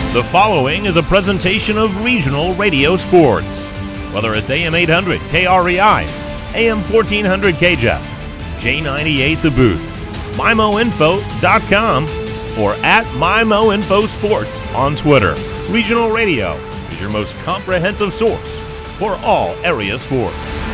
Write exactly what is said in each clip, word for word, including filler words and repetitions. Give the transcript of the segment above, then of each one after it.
The following is a presentation of Regional Radio Sports. Whether it's A M eight hundred K R E I, A M fourteen hundred K J E F, J ninety-eight The Booth, my mo info dot com, or at MyMoInfoSports on Twitter. Regional Radio is your most comprehensive source for all area sports.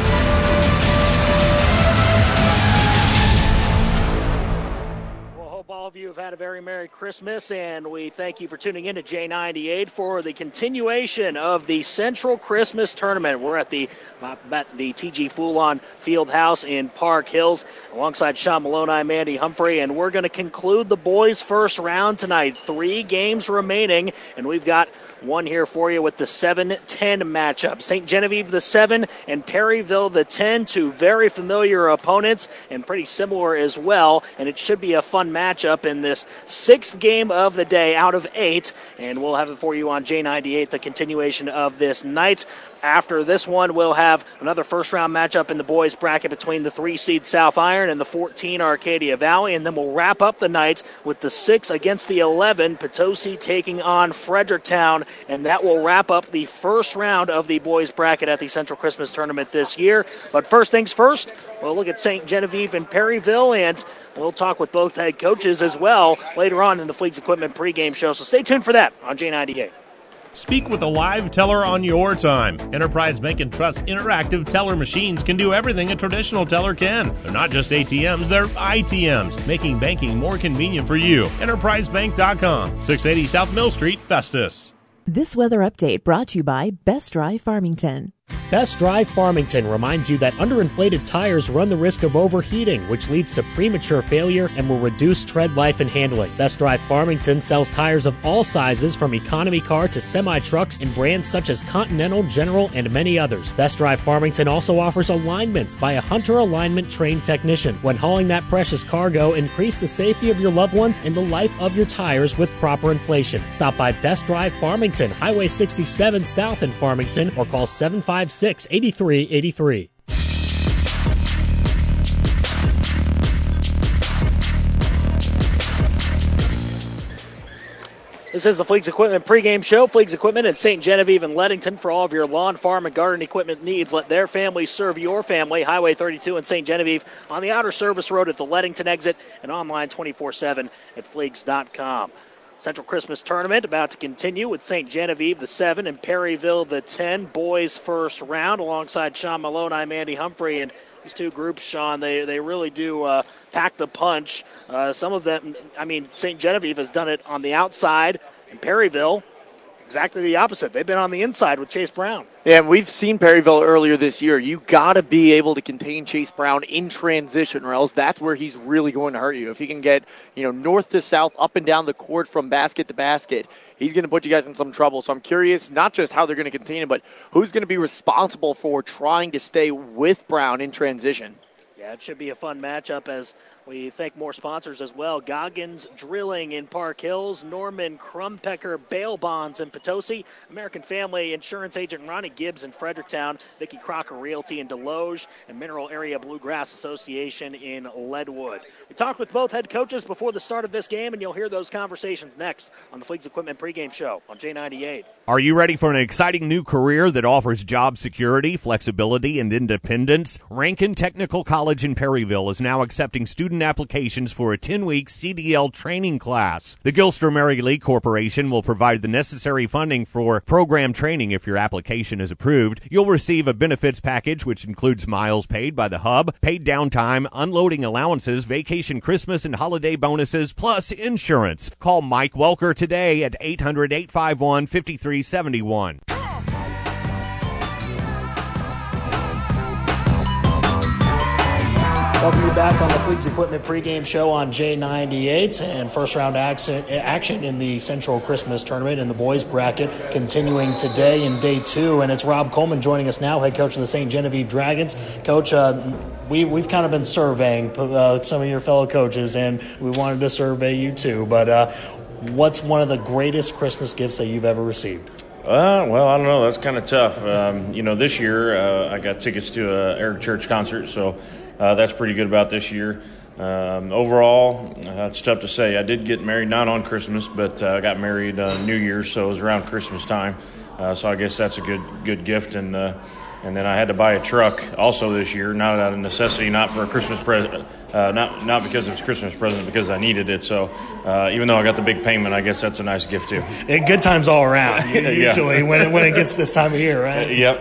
All of you have had a very Merry Christmas, and we thank you for tuning in to J ninety-eight for the continuation of the Central Christmas Tournament. We're at the at the T G Foulon Fieldhouse in Park Hills alongside Sean Malone. I'm Andy Humphrey, and we're going to conclude the boys' first round tonight. Three games remaining, and we've got one here for you with the seven ten matchup. Saint Genevieve the seven and Perryville the ten, two very familiar opponents and pretty similar as well, and it should be a fun matchup in this sixth game of the day out of eight, and we'll have it for you on J ninety-eight, the continuation of this night. After this one, we'll have another first-round matchup in the boys' bracket between the three-seed South Iron and the fourteen Arcadia Valley, and then we'll wrap up the night with the six against the eleven, Potosi taking on Fredericktown, and that will wrap up the first round of the boys' bracket at the Central Christmas Tournament this year. But first things first, we'll look at Saint Genevieve and Perryville, and we'll talk with both head coaches as well later on in the Fleets Equipment pregame show, so stay tuned for that on J ninety-eight. Speak with a live teller on your time. Enterprise Bank and Trust interactive teller machines can do everything a traditional teller can. They're not just A T Ms, they're I T Ms, making banking more convenient for you. enterprise bank dot com, six eighty South Mill Street, Festus. This weather update brought to you by Best Drive Farmington. Best Drive Farmington reminds you that underinflated tires run the risk of overheating, which leads to premature failure and will reduce tread life and handling. Best Drive Farmington sells tires of all sizes, from economy car to semi-trucks, in brands such as Continental, General, and many others. Best Drive Farmington also offers alignments by a Hunter alignment trained technician. When hauling that precious cargo, increase the safety of your loved ones and the life of your tires with proper inflation. Stop by Best Drive Farmington, Highway sixty-seven South in Farmington, or call seven five six, eight three eight three. This is the Fleets Equipment pregame show. Fleets Equipment in Saint Genevieve and Leadington for all of your lawn, farm, and garden equipment needs. Let their family serve your family. Highway thirty-two in Saint Genevieve on the Outer Service Road at the Leadington exit, and online twenty-four seven at fleets dot com. Central Christmas Tournament about to continue with Saint Genevieve the seven and Perryville the ten. Boys first round alongside Sean Malone. I'm Andy Humphrey, and these two groups, Sean, they, they really do uh, pack the punch. Uh, some of them, I mean, Saint Genevieve has done it on the outside, and Perryville, exactly the opposite. They've been on the inside with Chase Brown. Yeah, and we've seen Perryville earlier this year. You got to be able to contain Chase Brown in transition, or else that's where he's really going to hurt you. If he can get, you know, north to south, up and down the court from basket to basket, he's going to put you guys in some trouble. So I'm curious, not just how they're going to contain him, but who's going to be responsible for trying to stay with Brown in transition. Yeah, it should be a fun matchup as we thank more sponsors as well. Goggins Drilling in Park Hills, Norman Crumpecker Bail Bonds in Potosi, American Family Insurance Agent Ronnie Gibbs in Fredericktown, Vicky Crocker Realty in Deloge, and Mineral Area Bluegrass Association in Leadwood. We talked with both head coaches before the start of this game, and you'll hear those conversations next on the Fleets Equipment pregame show on J ninety-eight. Are you ready for an exciting new career that offers job security, flexibility, and independence? Rankin Technical College in Perryville is now accepting student applications for a ten-week C D L training class. The Gilster Mary Lee Corporation will provide the necessary funding for program training if your application is approved. You'll receive a benefits package which includes miles paid by the hub, paid downtime, unloading allowances, vacation, Christmas, and holiday bonuses, plus insurance. Call Mike Welker today at eight hundred, eight five one, five three seven one. Welcome you back on the Fleets Equipment pregame show on J ninety-eight, and first round action in the Central Christmas Tournament in the boys bracket continuing today in day two, and it's Rob Coleman joining us now, head coach of the Saint Genevieve Dragons. Coach, uh, we, we've kind of been surveying uh, some of your fellow coaches, and we wanted to survey you too, but uh, what's one of the greatest Christmas gifts that you've ever received? Uh, well, I don't know. That's kind of tough. Um, you know, this year uh, I got tickets to a Eric Church concert, so uh, that's pretty good about this year. Um, overall, uh, it's tough to say. I did get married not on Christmas, but uh, I got married uh, New Year's, so it was around Christmas time. Uh, so I guess that's a good good gift. And uh, and then I had to buy a truck also this year, not out of necessity, not for a Christmas present, uh, not not because it's a Christmas present, because I needed it. So uh, even though I got the big payment, I guess that's a nice gift too. And good times all around. Usually, yeah. when it, when it gets this time of year, right? Uh, yep.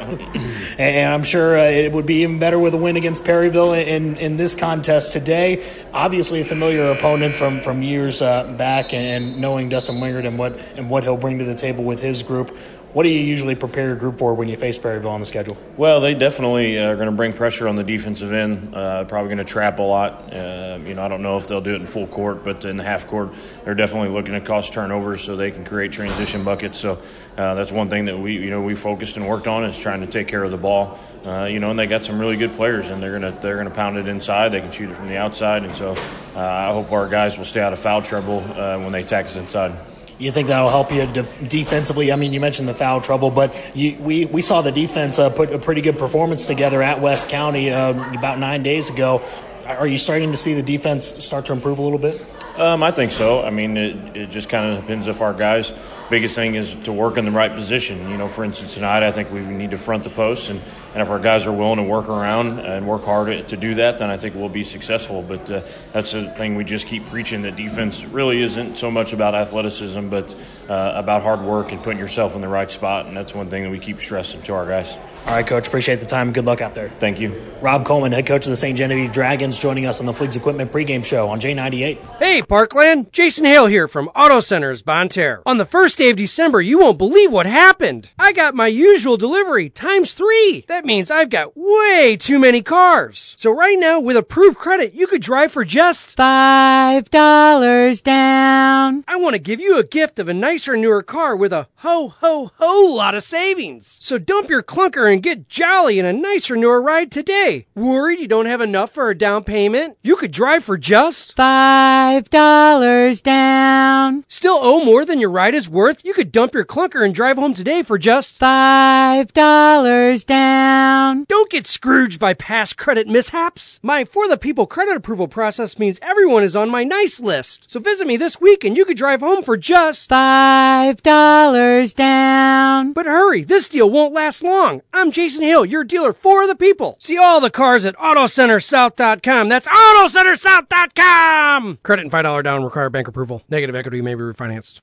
And I'm sure uh, it would be even better with a win against Perryville in, in this contest today. Obviously, a familiar opponent from, from years uh, back, and knowing Dustin Wingert and what and what he'll bring to the table with his group. What do you usually prepare your group for when you face Perryville on the schedule? Well, they definitely are going to bring pressure on the defensive end. Uh, probably going to trap a lot. Uh, you know, I don't know if they'll do it in full court, but in the half court, they're definitely looking to cause turnovers so they can create transition buckets. So uh, that's one thing that we, you know, we focused and worked on, is trying to take care of the ball. Uh, you know, and they got some really good players, and they're gonna they're gonna pound it inside. They can shoot it from the outside, and so uh, I hope our guys will stay out of foul trouble uh, when they attack us inside. You think that'll help you def- defensively? I mean, you mentioned the foul trouble, but you, we, we saw the defense uh, put a pretty good performance together at West County uh, about nine days ago. Are you starting to see the defense start to improve a little bit? Um, I think so. I mean, it, it just kind of depends if our guys' biggest thing is to work in the right position. You know, for instance, tonight I think we need to front the post, and, and if our guys are willing to work around and work hard to do that, then I think we'll be successful. But uh, that's the thing we just keep preaching, that defense really isn't so much about athleticism, but uh, about hard work and putting yourself in the right spot, and that's one thing that we keep stressing to our guys. All right, Coach, appreciate the time. Good luck out there. Thank you. Rob Coleman, head coach of the Saint Genevieve Dragons, joining us on the Fleets Equipment pregame show on J ninety-eight. Hey, Parkland. Jason Hale here from Auto Centers Bonne Terre. On the first day of December, you won't believe what happened. I got my usual delivery times three. That means I've got way too many cars. So right now, with approved credit, you could drive for just five dollars down. I want to give you a gift of a nicer, newer car with a ho, ho, ho lot of savings. So dump your clunker and get jolly in a nicer, newer ride today. Worried you don't have enough for a down payment? You could drive for just five dollars down. Still owe more than your ride is worth? You could dump your clunker and drive home today for just five dollars down. Don't get Scrooged by past credit mishaps. My For the People credit approval process means everyone is on my nice list. So visit me this week and you could drive home for just five dollars down. But hurry, this deal won't last long. I'm Jason Hill, your dealer for the people. See all the cars at Auto Center South dot com. That's Auto Center South dot com. Credit and five dollars down require bank approval. Negative equity may be refinanced.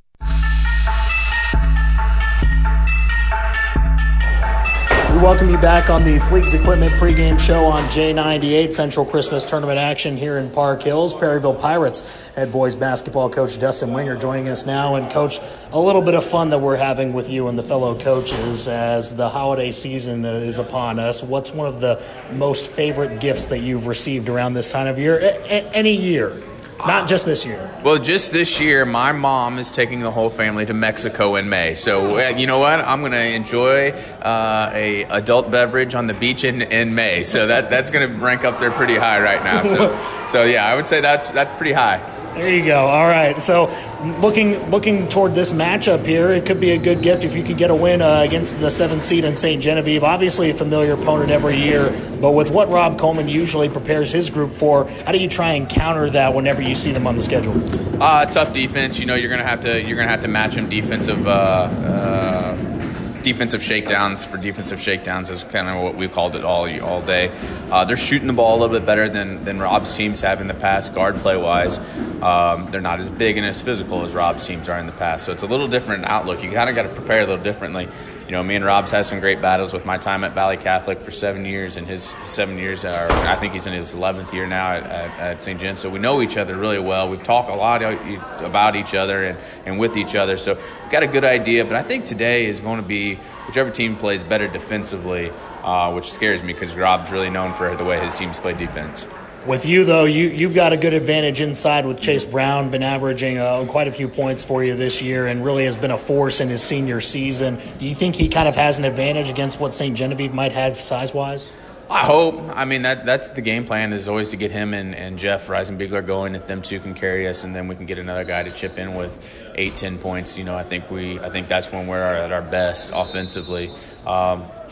We welcome you back on the Fleets Equipment pregame show on J ninety-eight. Central Christmas tournament action here in Park Hills. Perryville Pirates head boys basketball coach Dustin Wingert joining us now. And, Coach, a little bit of fun that we're having with you and the fellow coaches as the holiday season is upon us. What's one of the most favorite gifts that you've received around this time of year? A- any year. Not just this year. Well, just this year, my mom is taking the whole family to Mexico in May. So, uh, you know what? I'm going to enjoy uh, a adult beverage on the beach in, in May. So that that's going to rank up there pretty high right now. So, so yeah, I would say that's that's pretty high. There you go. All right. So looking looking toward this matchup here, it could be a good gift if you could get a win uh, against the seventh seed in Saint Genevieve. Obviously a familiar opponent every year, but with what Rob Coleman usually prepares his group for, how do you try and counter that whenever you see them on the schedule? Uh, tough defense. You know, you're gonna have to you're gonna have to match them defensive. Uh, uh, Defensive shakedowns for defensive shakedowns is kind of what we called it all all day. Uh, they're shooting the ball a little bit better than, than Rob's teams have in the past, guard play-wise. Um, they're not as big and as physical as Rob's teams are in the past. So it's a little different outlook. You kind of got to prepare a little differently. You know, me and Rob's had some great battles with my time at Valley Catholic for seven years, and his seven years are, I think he's in his eleventh year now at, at, at Saint Gen. So we know each other really well. We've talked a lot about each other and, and with each other. So we've got a good idea. But I think today is going to be whichever team plays better defensively, uh, which scares me because Rob's really known for the way his teams play defense. With you, though, you, you've got a good advantage inside with Chase Brown, been averaging uh, quite a few points for you this year and really has been a force in his senior season. Do you think he kind of has an advantage against what Saint Genevieve might have size-wise? I hope. I mean, that that's the game plan is always to get him and, and Jeff Reisenbigler going. If them two can carry us, and then we can get another guy to chip in with eight, ten points. You know, I think we, I think that's when we're at our best offensively. Um,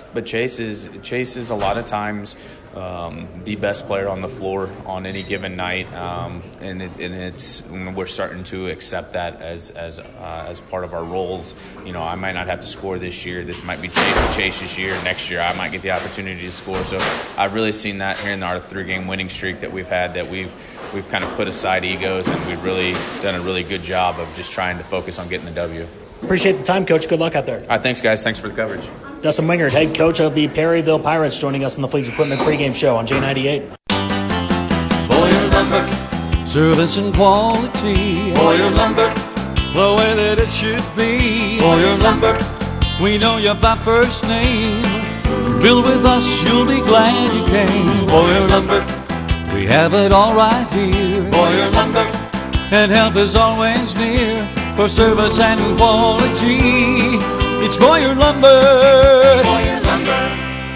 but Chase is Chase is a lot of times um, the best player on the floor on any given night, um, and, it, and it's we're starting to accept that as as uh, as part of our roles. You know, I might not have to score this year. This might be Chase, Chase's year. Next year, I might get the opportunity to score. So I've really seen that here in our three-game winning streak that we've had. That we've we've kind of put aside egos, and we've really done a really good job of just trying to focus on getting the W. Appreciate the time, Coach. Good luck out there. All right, thanks, guys. Thanks for the coverage. Dustin Wingard, head coach of the Perryville Pirates, joining us in the Fleets Equipment pregame show on J ninety-eight. Boyer Lumber, service and quality. Boyer Lumber, the way that it should be. Boyer Lumber, we know you by first name. Build with us, you'll be glad you came. Boyer Lumber, we have it all right here. Boyer Lumber, and help is always near for service and quality. It's Boyer Lumber. Boyer Lumber.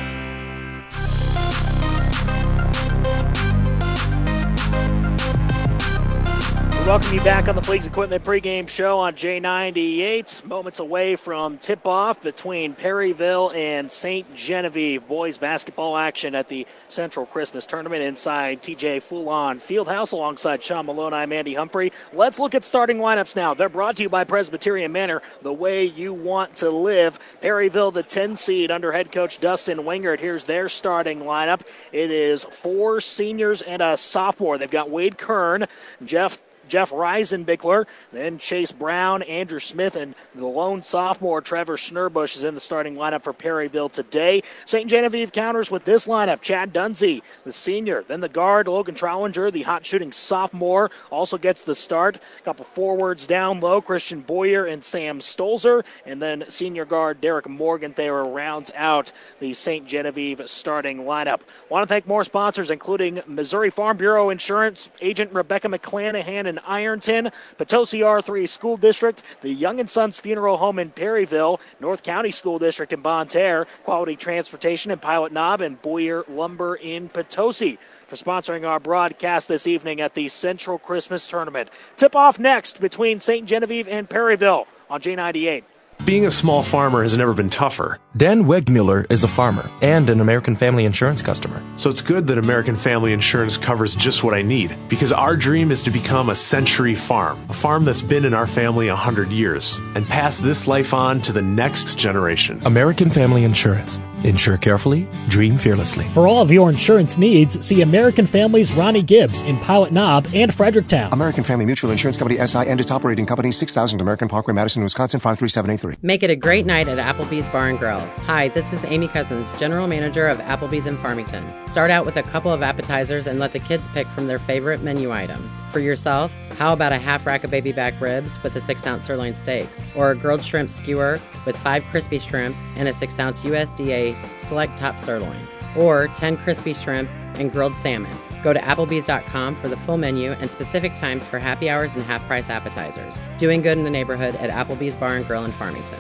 Welcome you back on the Fleets Equipment pregame show on J ninety-eight. Moments away from tip-off between Perryville and Saint Genevieve. Boys basketball action at the Central Christmas Tournament inside T J Foulon Fieldhouse alongside Sean Malone. I'm Andy Humphrey. Let's look at starting lineups now. They're brought to you by Presbyterian Manor, the way you want to live. Perryville, the ten seed under head coach Dustin Wingard. Here's their starting lineup. It is four seniors and a sophomore. They've got Wade Kern, Jeff Jeff Reisenbickler, then Chase Brown, Andrew Smith, and the lone sophomore Trevor Schnurbush is in the starting lineup for Perryville today. Saint Genevieve counters with this lineup: Chad Dunsey, the senior, then the guard Logan Trollinger, the hot shooting sophomore, also gets the start. A couple forwards down low, Christian Boyer and Sam Stolzer, and then senior guard Derek Morgenthaler rounds out the Saint Genevieve starting lineup. Want to thank more sponsors, including Missouri Farm Bureau Insurance agent Rebecca McClanahan in Ironton, Potosi R three School District, the Young and Sons Funeral Home in Perryville, North County School District in Bonne Terre, Quality Transportation in Pilot Knob, and Boyer Lumber in Potosi for sponsoring our broadcast this evening at the Central Christmas Tournament. Tip-off next between Saint Genevieve and Perryville on J ninety-eight. Being a small farmer has never been tougher. Dan Wegmuller is a farmer and an American Family Insurance customer. So it's good that American Family Insurance covers just what I need, because our dream is to become a century farm, a farm that's been in our family a hundred years, and pass this life on to the next generation. American Family Insurance. Insure carefully, dream fearlessly. For all of your insurance needs, see American Family's Ronnie Gibbs in Pilot Knob and Fredericktown. American Family Mutual Insurance Company, S I, and its operating company, six thousand American Parkway, Madison, Wisconsin, five three seven eight three. Make it a great night at Applebee's Bar and Grill. Hi, this is Amy Cousins, General Manager of Applebee's in Farmington. Start out with a couple of appetizers and let the kids pick from their favorite menu item. For yourself, how about a half rack of baby back ribs with a six ounce sirloin steak, or a grilled shrimp skewer with five crispy shrimp and a six ounce U S D A select top sirloin, or ten crispy shrimp and grilled salmon. Go to Applebee's dot com for the full menu and specific times for happy hours and half-price appetizers. Doing good in the neighborhood at Applebee's Bar and Grill in Farmington.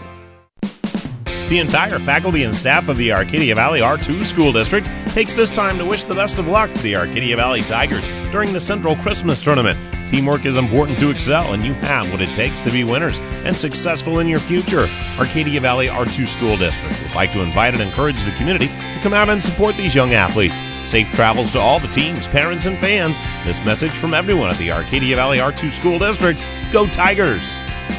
The entire faculty and staff of the Arcadia Valley R two School District takes this time to wish the best of luck to the Arcadia Valley Tigers during the Central Christmas Tournament. Teamwork is important to excel, and you have what it takes to be winners and successful in your future. Arcadia Valley R two School District would like to invite and encourage the community to come out and support these young athletes. Safe travels to all the teams, parents, and fans. This message from everyone at the Arcadia Valley R two School District. Go Tigers!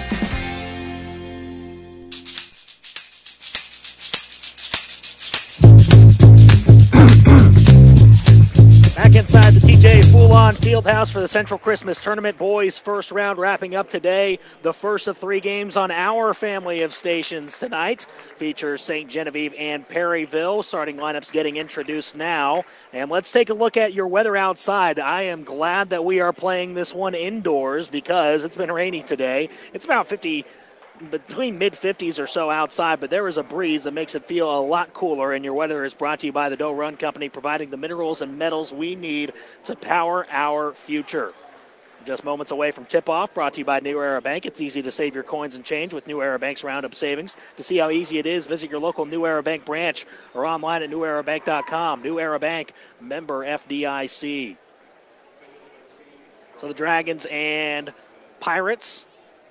Back inside the T J Foulon Fieldhouse for the Central Christmas Tournament. Boys first round wrapping up today. The first of three games on our family of stations tonight features Saint Genevieve and Perryville. Starting lineups getting introduced now. And let's take a look at your weather outside. I am glad that we are playing this one indoors because it's been rainy today. It's about fifty between mid-fifties or so outside, but there is a breeze that makes it feel a lot cooler, and your weather is brought to you by the Doe Run Company, providing the minerals and metals we need to power our future. Just moments away from tip-off, brought to you by New Era Bank. It's easy to save your coins and change with New Era Bank's Roundup Savings. To see how easy it is, visit your local New Era Bank branch or online at new era bank dot com. New Era Bank, member F D I C. So the Dragons and Pirates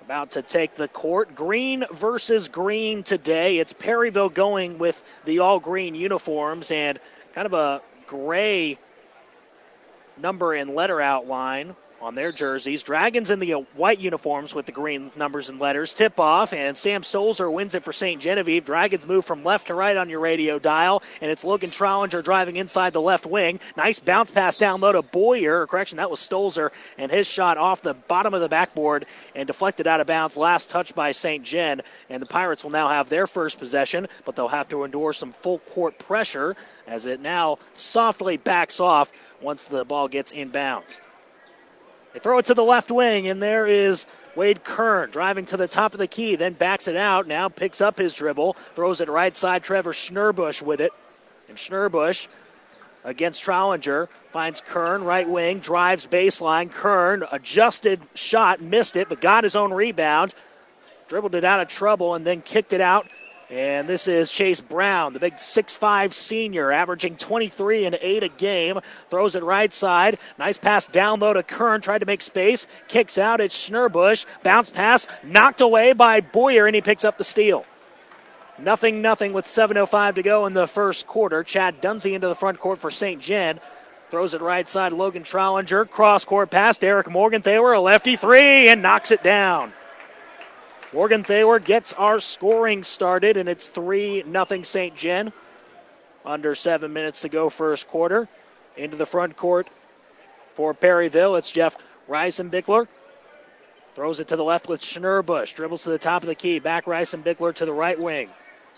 about to take the court. Green versus green today. It's Perryville going with the all-green uniforms and kind of a gray number and letter outline on their jerseys. Dragons in the white uniforms with the green numbers and letters. Tip off, and Sam Stolzer wins it for Saint Genevieve. Dragons move from left to right on your radio dial, and it's Logan Trollinger driving inside the left wing. Nice bounce pass down low to Boyer. Or correction, that was Stolzer, and his shot off the bottom of the backboard and deflected out of bounds. Last touch by Saint Gen, and the Pirates will now have their first possession, but they'll have to endure some full court pressure as it now softly backs off once the ball gets inbounds. They throw it to the left wing, and there is Wade Kern driving to the top of the key, then backs it out, now picks up his dribble, throws it right side, Trevor Schnurbush with it. And Schnurbush against Trollinger finds Kern, right wing, drives baseline. Kern, adjusted shot, missed it, but got his own rebound, dribbled it out of trouble, and then kicked it out. And this is Chase Brown, the big six five senior, averaging twenty-three and eight a game. Throws it right side. Nice pass down low to Kern. Tried to make space. Kicks out. It's Schnurbush. Bounce pass knocked away by Boyer, and he picks up the steal. Nothing, nothing with seven oh five to go in the first quarter. Chad Dunsey into the front court for Saint Gen. Throws it right side. Logan Trollinger. Cross-court pass. Derek Morgan-Thayer, a lefty three, and knocks it down. Morgan-Thayer gets our scoring started, and it's three nothing Saint Gen. Under seven minutes to go first quarter. Into the front court for Perryville, it's Jeff Reisenbickler. Throws it to the left with Schnurbush. Dribbles to the top of the key. Back Reisenbickler to the right wing.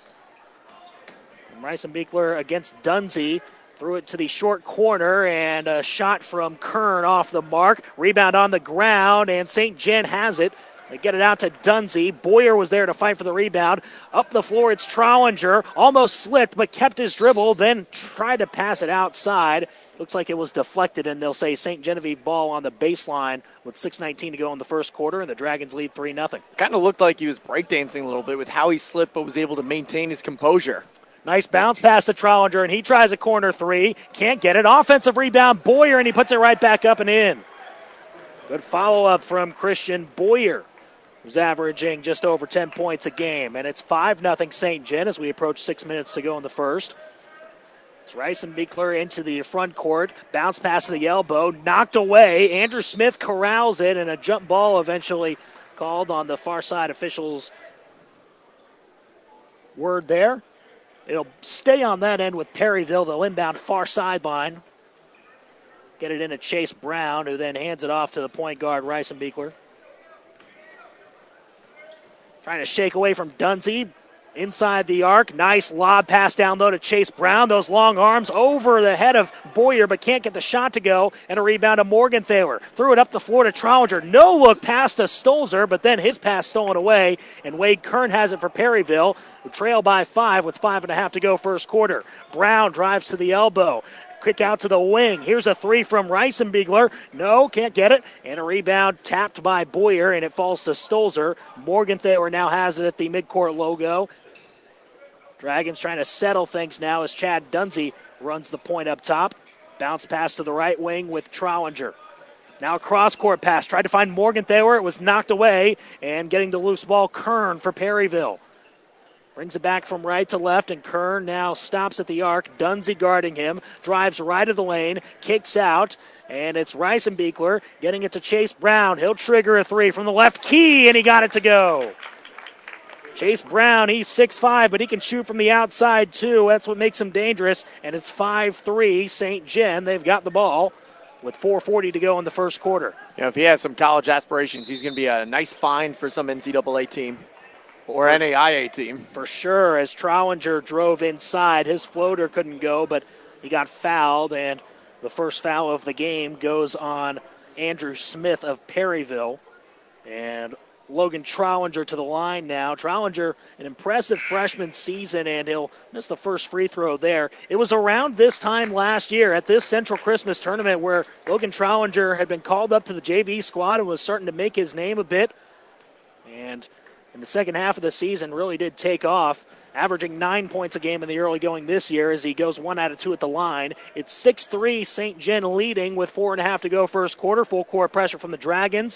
And Reisenbickler against Dunsey. Threw it to the short corner, and a shot from Kern off the mark. Rebound on the ground, and Saint Gen has it. They get it out to Dunsey. Boyer was there to fight for the rebound. Up the floor, it's Trollinger. Almost slipped, but kept his dribble, then tried to pass it outside. Looks like it was deflected, and they'll say Saint Genevieve ball on the baseline with six nineteen to go in the first quarter, and the Dragons lead three nothing. Kind of looked like he was breakdancing a little bit with how he slipped, but was able to maintain his composure. Nice bounce pass to Trollinger, and he tries a corner three. Can't get it. Offensive rebound, Boyer, and he puts it right back up and in. Good follow-up from Christian Boyer, who's averaging just over ten points a game. And it's five nothing Saint Gen as we approach six minutes to go in the first. It's Reisenbickler into the front court. Bounce pass to the elbow. Knocked away. Andrew Smith corrals it, and a jump ball eventually called on the far side officials' word there. It'll stay on that end with Perryville. They'll inbound far sideline. Get it into Chase Brown, who then hands it off to the point guard, Reisenbickler. Trying to shake away from Dunsey. Inside the arc. Nice lob pass down low to Chase Brown. Those long arms over the head of Boyer, but can't get the shot to go. And a rebound to Morgan-Thayer. Threw it up the floor to Trollinger. No look pass to Stolzer, but then his pass stolen away. And Wade Kern has it for Perryville, who trail by five with five and a half to go first quarter. Brown drives to the elbow. Quick out to the wing. Here's a three from Reisenbickler. No, can't get it. And a rebound tapped by Boyer, and it falls to Stolzer. Morgan-Thayer now has it at the midcourt logo. Dragons trying to settle things now as Chad Dunsey runs the point up top. Bounce pass to the right wing with Trollinger. Now a cross-court pass. Tried to find Morgan-Thayer. It was knocked away. And getting the loose ball, Kern for Perryville. Brings it back from right to left, and Kern now stops at the arc. Dunsey guarding him. Drives right of the lane. Kicks out. And it's Reisenbickler getting it to Chase Brown. He'll trigger a three from the left key, and he got it to go. Chase Brown, he's six five, but he can shoot from the outside, too. That's what makes him dangerous. And it's five three, Saint Gen. They've got the ball with four forty to go in the first quarter. You know, if he has some college aspirations, he's going to be a nice find for some N C double A team or N A I A team. For sure, as Trollinger drove inside. His floater couldn't go, but he got fouled, and the first foul of the game goes on Andrew Smith of Perryville. And Logan Trollinger to the line now. Trollinger, an impressive freshman season, and he'll miss the first free throw there. It was around this time last year at this Central Christmas tournament where Logan Trollinger had been called up to the J V squad and was starting to make his name a bit. And in the second half of the season really did take off, averaging nine points a game in the early going this year as he goes one out of two at the line. It's six three, Saint Gen leading with four and a half to go first quarter. Full court pressure from the Dragons.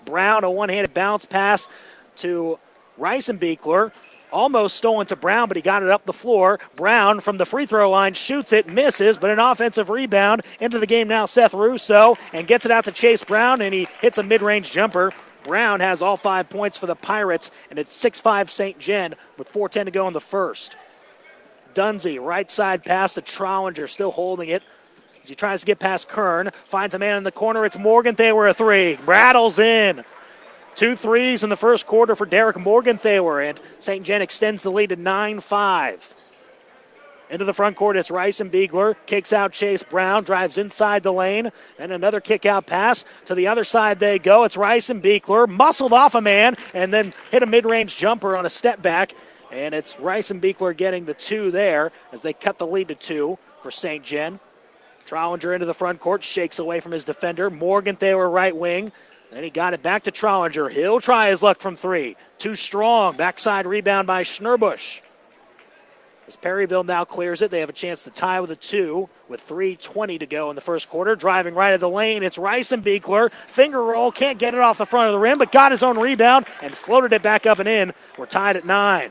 Brown, a one-handed bounce pass to Reisenbeekler. Almost stolen to Brown, but he got it up the floor. Brown from the free throw line shoots it, misses, but an offensive rebound. Into the game now, Seth Russo, and gets it out to Chase Brown, and he hits a mid-range jumper. Brown has all five points for the Pirates, and it's six five Saint Gen with four ten to go in the first. Dunsey, right side pass to Trollinger, still holding it as he tries to get past Kern. Finds a man in the corner. It's Morgenthaler, a three. Rattles in. Two threes in the first quarter for Derek Morgenthaler, and Saint Gen extends the lead to nine five. Into the front court, it's Reisenbeekler. Kicks out Chase Brown, drives inside the lane, and another kick-out pass. To the other side they go. It's Reisenbeekler, muscled off a man, and then hit a mid-range jumper on a step back. And it's Reisenbeekler getting the two there as they cut the lead to two for Saint Gen. Trollinger into the front court, shakes away from his defender. Morgenthaler right wing. Then he got it back to Trollinger. He'll try his luck from three. Too strong. Backside rebound by Schnurbush. As Perryville now clears it, they have a chance to tie with a two with three twenty to go in the first quarter. Driving right at the lane, it's Reisenbeekler. Finger roll, can't get it off the front of the rim, but got his own rebound and floated it back up and in. We're tied at nine.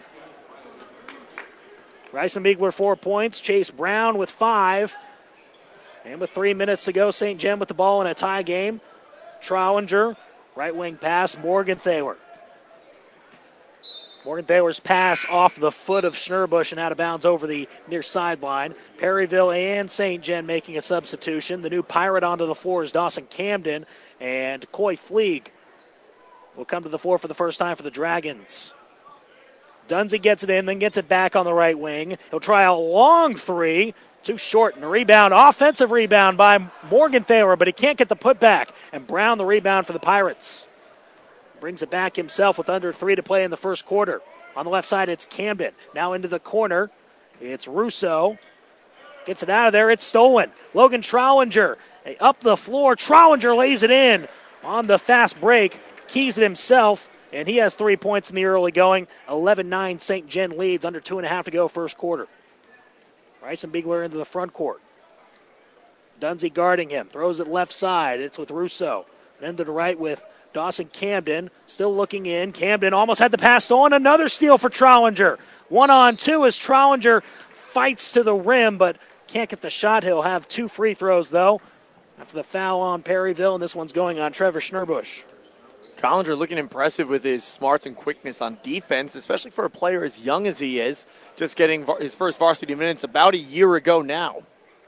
Reisenbeekler four points. Chase Brown with five. And with three minutes to go, Saint Gen with the ball in a tie game. Trollinger, right wing pass, Morgenthaler. Morgenthaler's pass off the foot of Schnurbush and out of bounds over the near sideline. Perryville and Saint Gen making a substitution. The new Pirate onto the floor is Dawson Camden, and Coy Fleeg will come to the floor for the first time for the Dragons. Dunsey gets it in, then gets it back on the right wing. He'll try a long three. Too short, and a rebound, offensive rebound by Morgenthaler, but he can't get the putback. And Brown the rebound for the Pirates. Brings it back himself with under three to play in the first quarter. On the left side, it's Camden. Now into the corner, it's Russo. Gets it out of there, it's stolen. Logan Trollinger up the floor. Trollinger lays it in on the fast break. Keys it himself, and he has three points in the early going. eleven nine Saint Gen leads, under two and a half to go first quarter. Reisenbeekler into the front court. Dunsey guarding him. Throws it left side. It's with Russo. Then to the right with Dawson Camden. Still looking in. Camden almost had the pass on. Another steal for Trollinger. One on two as Trollinger fights to the rim, but can't get the shot. He'll have two free throws, though, after the foul on Perryville, and this one's going on Trevor Schnurbush. Trollinger looking impressive with his smarts and quickness on defense, especially for a player as young as he is, just getting his first varsity minutes about a year ago now.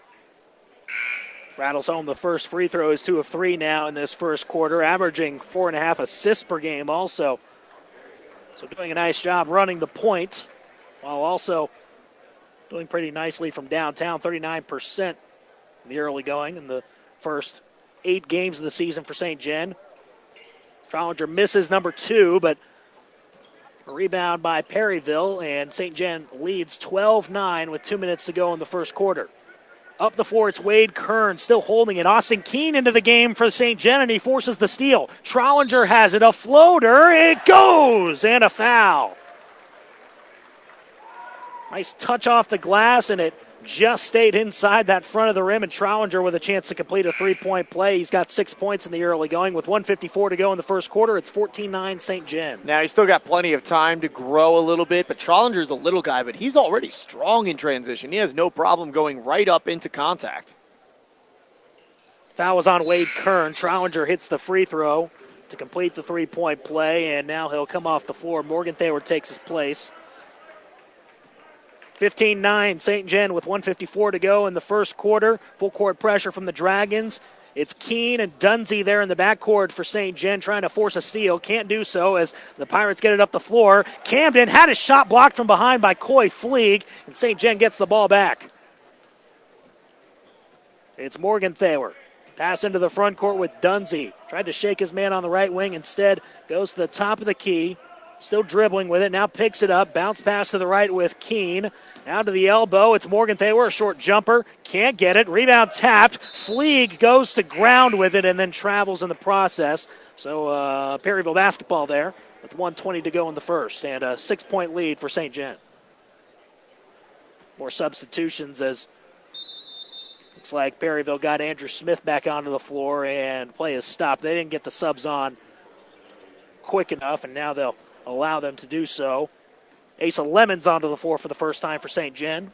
Rattles home the first free throw, is two of three now in this first quarter, averaging four and a half assists per game also. So doing a nice job running the point, while also doing pretty nicely from downtown, thirty-nine percent in the early going in the first eight games of the season for Saint Gen. Trollinger misses number two, but a rebound by Perryville, and Saint Gen leads twelve nine with two minutes to go in the first quarter. Up the floor, it's Wade Kern still holding it. Austin Keene into the game for Saint Gen, and he forces the steal. Trollinger has it, a floater, it goes, and a foul. Nice touch off the glass, and it just stayed inside that front of the rim, and Trollinger with a chance to complete a three-point play. He's got six points in the early going. With one fifty-four to go in the first quarter, it's fourteen nine Saint Gen. Now, he's still got plenty of time to grow a little bit, but Trollinger's a little guy, but he's already strong in transition. He has no problem going right up into contact. Foul was on Wade Kern. Trollinger hits the free throw to complete the three-point play, and now he'll come off the floor. Morgenthaler takes his place. fifteen nine Saint Gen with one fifty-four to go in the first quarter. Full court pressure from the Dragons. It's Keene and Dunsey there in the backcourt for Saint Gen trying to force a steal. Can't do so as the Pirates get it up the floor. Camden had his shot blocked from behind by Coy Fleeg, and Saint Gen gets the ball back. It's Morgenthaler. Pass into the front court with Dunsey. Tried to shake his man on the right wing. Instead, goes to the top of the key. Still dribbling with it. Now picks it up. Bounce pass to the right with Keene. Down to the elbow. It's Morgenthaler. A short jumper. Can't get it. Rebound tapped. Fleeg goes to ground with it and then travels in the process. So uh, Perryville basketball there with one twenty to go in the first. And a six-point lead for Saint Gen. More substitutions as looks like Perryville got Andrew Smith back onto the floor and play is stopped. They didn't get the subs on quick enough, and now they'll allow them to do so. Asa Lemons onto the floor for the first time for Saint Gen.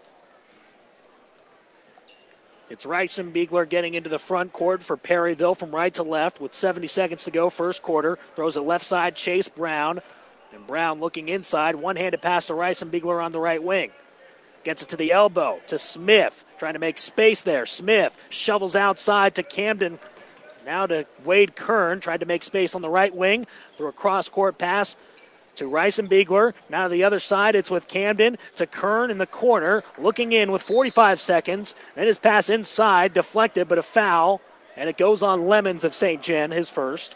It's Reisenbiegler getting into the front court for Perryville from right to left with seventy seconds to go, first quarter. Throws it left side, Chase Brown. And Brown looking inside, one-handed pass to Reisenbiegler on the right wing. Gets it to the elbow, to Smith, trying to make space there. Smith shovels outside to Camden. Now to Wade Kern, tried to make space on the right wing through a cross-court pass to Reisenbiegler. Now to the other side, it's with Camden to Kern in the corner, looking in with forty-five seconds. Then his pass inside, deflected, but a foul. And it goes on Lemons of Saint Gen, his first.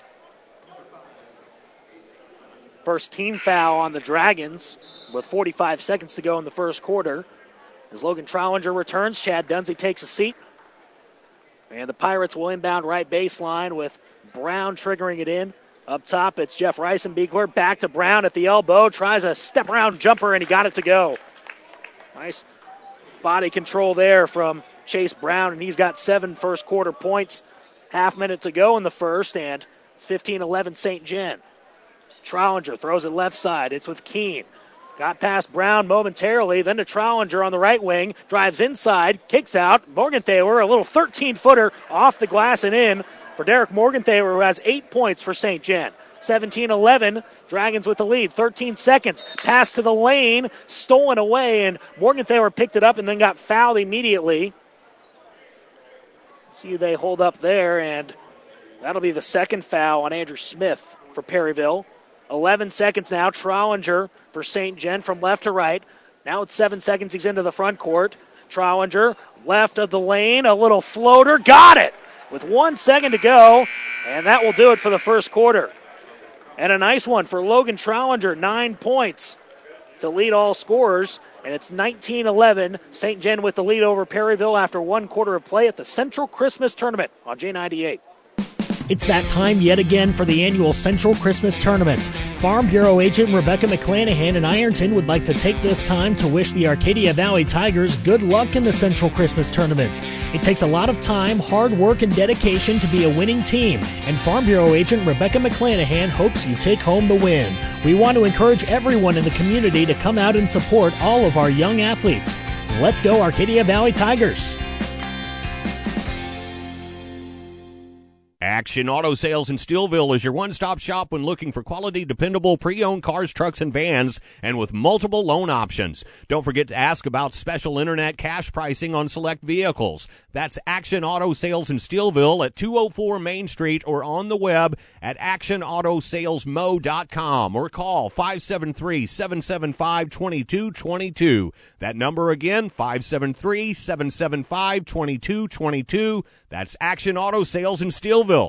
First team foul on the Dragons with forty-five seconds to go in the first quarter. As Logan Trollinger returns, Chad Dunsey takes a seat. And the Pirates will inbound right baseline with Brown triggering it in. Up top, it's Jeff Reisenbiegler. Back to Brown at the elbow. Tries a step-around jumper, and he got it to go. Nice body control there from Chase Brown, and he's got seven first-quarter points. Half minute to go in the first, and it's fifteen eleven Saint Gen. Trollinger throws it left side. It's with Keene. Got past Brown momentarily, then to Trollinger on the right wing. Drives inside, kicks out. Morgenthaler, a little thirteen-footer off the glass and in for Derek Morgenthaler, who has eight points for Saint Gen. seventeen eleven, Dragons with the lead. thirteen seconds, pass to the lane, stolen away, and Morgenthaler picked it up and then got fouled immediately. See they hold up there, and that'll be the second foul on Andrew Smith for Perryville. eleven seconds now, Trollinger for Saint Gen from left to right. Now it's seven seconds, he's into the front court. Trollinger, left of the lane, a little floater, got it! With one second to go, and that will do it for the first quarter. And a nice one for Logan Trollinger, nine points to lead all scorers. And it's nineteen eleven, Saint Gen with the lead over Perryville after one quarter of play at the Central Christmas Tournament on J ninety-eight. It's that time yet again for the annual Central Christmas Tournament. Farm Bureau agent Rebecca McClanahan in Ironton would like to take this time to wish the Arcadia Valley Tigers good luck in the Central Christmas Tournament. It takes a lot of time, hard work, and dedication to be a winning team, and Farm Bureau agent Rebecca McClanahan hopes you take home the win. We want to encourage everyone in the community to come out and support all of our young athletes. Let's go Arcadia Valley Tigers! Action Auto Sales in Steelville is your one-stop shop when looking for quality, dependable, pre-owned cars, trucks, and vans, and with multiple loan options. Don't forget to ask about special internet cash pricing on select vehicles. That's Action Auto Sales in Steelville at two oh four Main Street or on the web at action auto sales mo dot com or call five seven three, seven seven five, two two two two. That number again, five seven three, seven seven five, two two two two. That's Action Auto Sales in Steelville.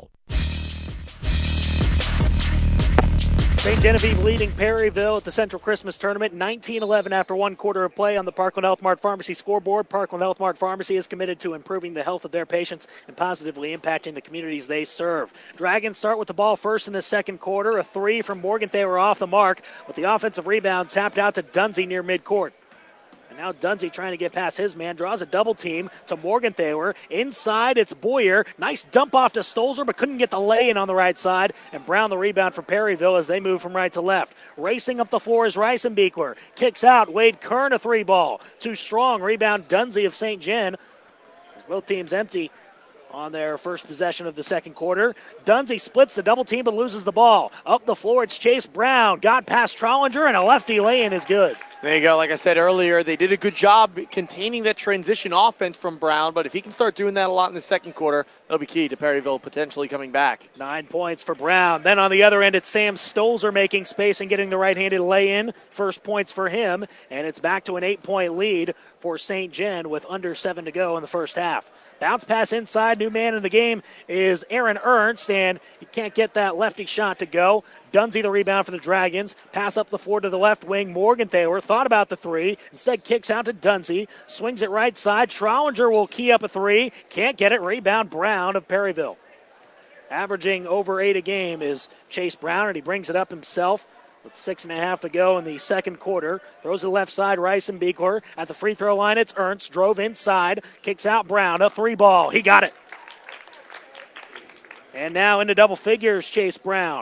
Saint Genevieve leading Perryville at the Central Christmas Tournament, nineteen eleven after one quarter of play on the Parkland Health Mart Pharmacy scoreboard. Parkland Health Mart Pharmacy is committed to improving the health of their patients and positively impacting the communities they serve. Dragons start with the ball first in the second quarter. A three from Morgenthaler off the mark, with the offensive rebound tapped out to Dunsey near midcourt. Now Dunsey trying to get past his man, draws a double team to Morgenthaler. Inside, it's Boyer. Nice dump off to Stolzer, but couldn't get the lay-in on the right side. And Brown the rebound for Perryville as they move from right to left. Racing up the floor is Reisenbiegler. Kicks out, Wade Kern a three ball. Too strong, rebound Dunsey of Saint Gen. Both teams empty on their first possession of the second quarter. Dunsey splits the double team but loses the ball. Up the floor, it's Chase Brown. Got past Trollinger, and a lefty lay-in is good. There you go. Like I said earlier, they did a good job containing that transition offense from Brown, but if he can start doing that a lot in the second quarter, that'll be key to Perryville potentially coming back. Nine points for Brown. Then on the other end, it's Sam Stolzer making space and getting the right-handed lay-in. First points for him, and it's back to an eight-point lead for Saint Gen with under seven to go in the first half. Bounce pass inside. New man in the game is Aaron Ernst, and he can't get that lefty shot to go. Dunsey the rebound for the Dragons. Pass up the floor to the left wing. Morgenthaler thought about the three. Instead kicks out to Dunsey. Swings it right side. Trollinger will key up a three. Can't get it. Rebound Brown of Perryville. Averaging over eight a game is Chase Brown, and he brings it up himself. With six and a half to go in the second quarter. Throws to the left side, Reisenbiegler. At the free throw line, it's Ernst. Drove inside. Kicks out Brown. A three ball. He got it. And now into double figures, Chase Brown.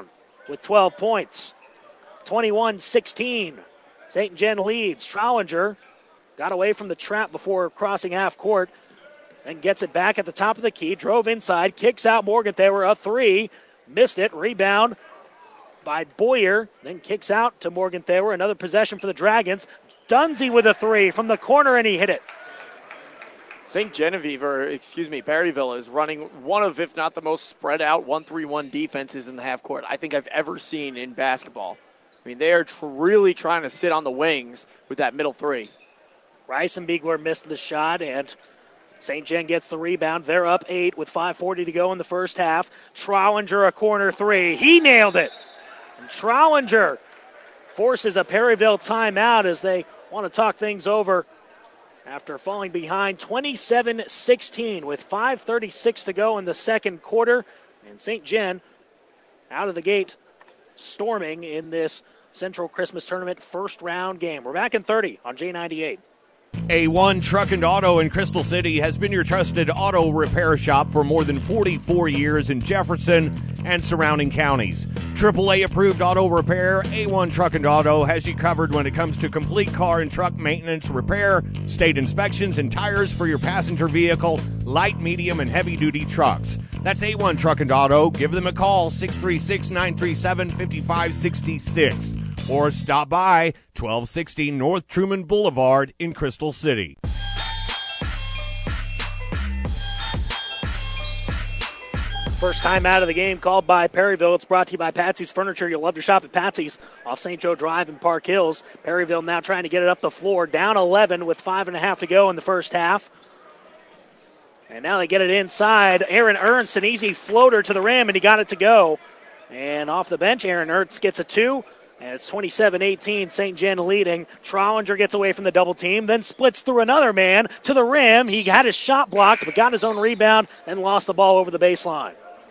with twelve points. twenty-one sixteen. Saint John leads. Trollinger got away from the trap before crossing half court and gets it back at the top of the key. Drove inside, kicks out Morgenthaler, a three. Missed it. Rebound by Boyer. Then kicks out to Morgenthaler. Another possession for the Dragons. Dunsey with a three from the corner, and he hit it. Saint Genevieve, or excuse me, Perryville is running one of, if not the most spread out one three one defenses in the half court I think I've ever seen in basketball. I mean, they are tr- really trying to sit on the wings with that middle three. Reisenbiegler missed the shot, and Saint John gets the rebound. They're up eight with five forty to go in the first half. Trollinger, a corner three. He nailed it. And Trollinger forces a Perryville timeout as they want to talk things over after falling behind twenty-seven sixteen with five thirty-six to go in the second quarter. And Saint John out of the gate storming in this Central Christmas Tournament first round game. We're back in thirty on J ninety-eight. A one Truck and Auto in Crystal City has been your trusted auto repair shop for more than forty-four years in Jefferson and surrounding counties. triple A approved auto repair, A one Truck and Auto has you covered when it comes to complete car and truck maintenance, repair, state inspections, and tires for your passenger vehicle, light, medium, and heavy-duty trucks. That's A one Truck and Auto. Give them a call, six three six, nine three seven, five five six six. Or stop by twelve sixty North Truman Boulevard in Crystal City. First time out of the game called by Perryville. It's brought to you by Patsy's Furniture. You'll love to shop at Patsy's off Saint Joe Drive in Park Hills. Perryville now trying to get it up the floor. Down eleven with five and a half to go in the first half. And now they get it inside. Aaron Ernst, an easy floater to the rim, and he got it to go. And off the bench, Aaron Ernst gets a two. And it's twenty-seven eighteen, Saint John leading. Trollinger gets away from the double team, then splits through another man to the rim. He had his shot blocked, but got his own rebound and lost the ball over the baseline.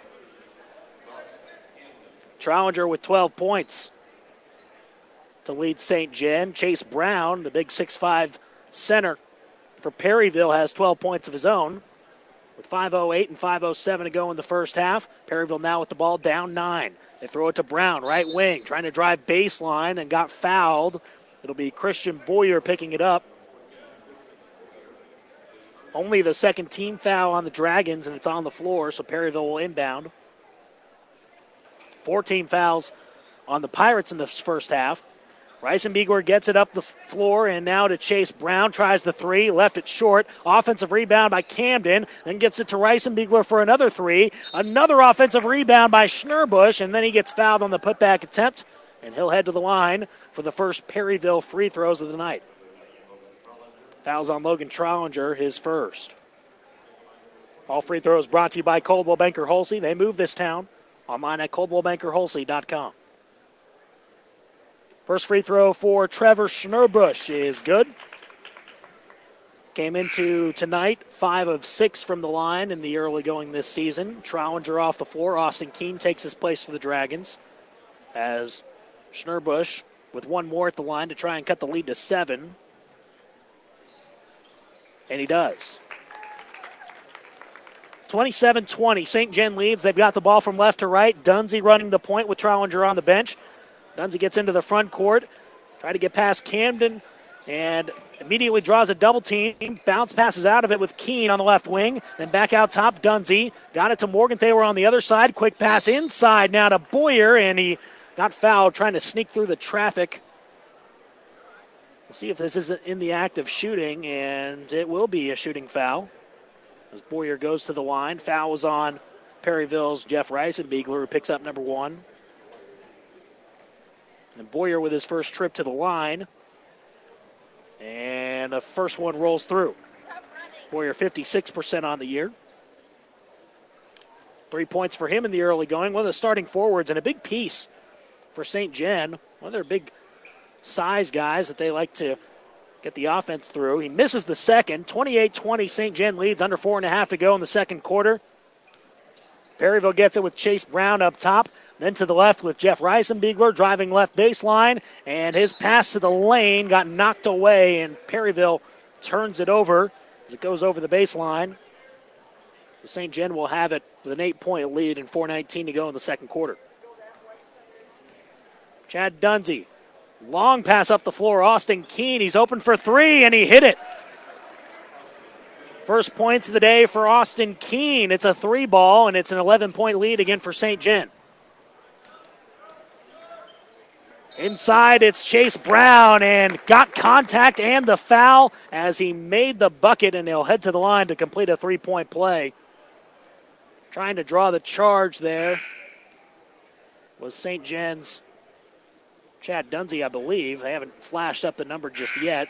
Trollinger with twelve points to lead Saint John. Chase Brown, the big six five center for Perryville, has twelve points of his own. With five oh eight and five oh seven to go in the first half, Perryville now with the ball down nine. They throw it to Brown, right wing, trying to drive baseline and got fouled. It'll be Christian Boyer picking it up. Only the second team foul on the Dragons, and it's on the floor, so Perryville will inbound. fourteen fouls on the Pirates in the first half. Reisenbiegler gets it up the floor, and now to Chase Brown. Tries the three, left it short. Offensive rebound by Camden, then gets it to Reisenbiegler for another three. Another offensive rebound by Schnurbush, and then he gets fouled on the putback attempt, and he'll head to the line for the first Perryville free throws of the night. Fouls on Logan Trollinger, his first. All free throws brought to you by Coldwell Banker Hulsey. They move this town. Online at coldwell banker hulsey dot com. First free throw for Trevor Schnurbush is good. Came into tonight five of six from the line in the early going this season. Trollinger off the floor. Austin Keene takes his place for the Dragons as Schnurbush with one more at the line to try and cut the lead to seven. And he does. twenty-seven twenty. Saint John leads. They've got the ball from left to right. Dunsey running the point with Trollinger on the bench. Dunsey gets into the front court. Try to get past Camden and immediately draws a double team. Bounce passes out of it with Keene on the left wing. Then back out top, Dunsey. Got it to Morgenthaler on the other side. Quick pass inside now to Boyer, and he got fouled trying to sneak through the traffic. We'll see if this is in the act of shooting, and it will be a shooting foul as Boyer goes to the line. Foul was on Perryville's Jeff Reisenbiegler, who picks up number one. And Boyer with his first trip to the line. And the first one rolls through. Boyer fifty-six percent on the year. Three points for him in the early going. One of the starting forwards and a big piece for Saint John. One of their big size guys that they like to get the offense through. He misses the second. twenty-eight twenty, Saint John leads. Under four and a half to go in the second quarter. Perryville gets it with Chase Brown up top. Then to the left with Jeff Reisenbiegler driving left baseline. And his pass to the lane got knocked away, and Perryville turns it over as it goes over the baseline. Saint John will have it with an eight-point lead and four nineteen to go in the second quarter. Chad Dunsey. Long pass up the floor. Austin Keene. He's open for three, and he hit it. First points of the day for Austin Keene. It's a three ball, and it's an eleven-point lead again for Saint Gen. Inside, it's Chase Brown, and got contact and the foul as he made the bucket, and he'll head to the line to complete a three-point play. Trying to draw the charge there was Saint Gen's Chad Dunsey, I believe. They haven't flashed up the number just yet.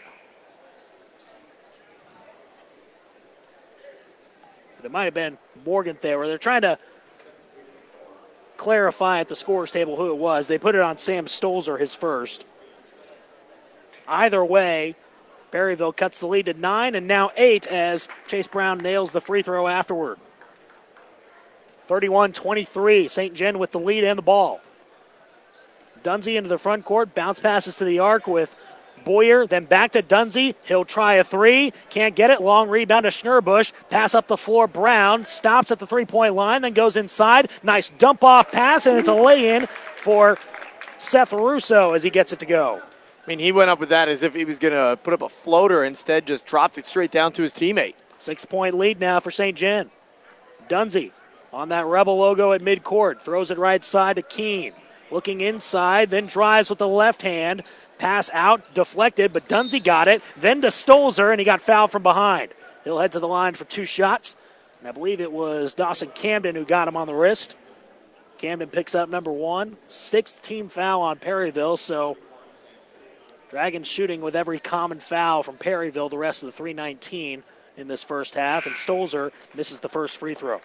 But it might have been Morgan Thayer. They're trying to clarify at the scores table who it was. They put it on Sam Stolzer, his first. Either way, Perryville cuts the lead to nine and now eight as Chase Brown nails the free throw afterward. thirty-one twenty-three, Saint Gen with the lead and the ball. Dunsey into the front court, bounce passes to the arc with Boyer, then back to Dunsey. He'll try a three, can't get it. Long rebound to Schnurbush. Pass up the floor, Brown stops at the three-point line, then goes inside. Nice dump-off pass, and it's a lay-in for Seth Russo as he gets it to go. I mean, he went up with that as if he was going to put up a floater. Instead, just dropped it straight down to his teammate. Six-point lead now for Saint Gen. Dunsey on that Rebel logo at midcourt. Throws it right side to Keene. Looking inside, then drives with the left hand. Pass out, deflected, but Dunsey got it. Then to Stolzer, and he got fouled from behind. He'll head to the line for two shots. And I believe it was Dawson Camden who got him on the wrist. Camden picks up number one. Sixth team foul on Perryville, so Dragons shooting with every common foul from Perryville the rest of the three nineteen in this first half. And Stolzer misses the first free throw.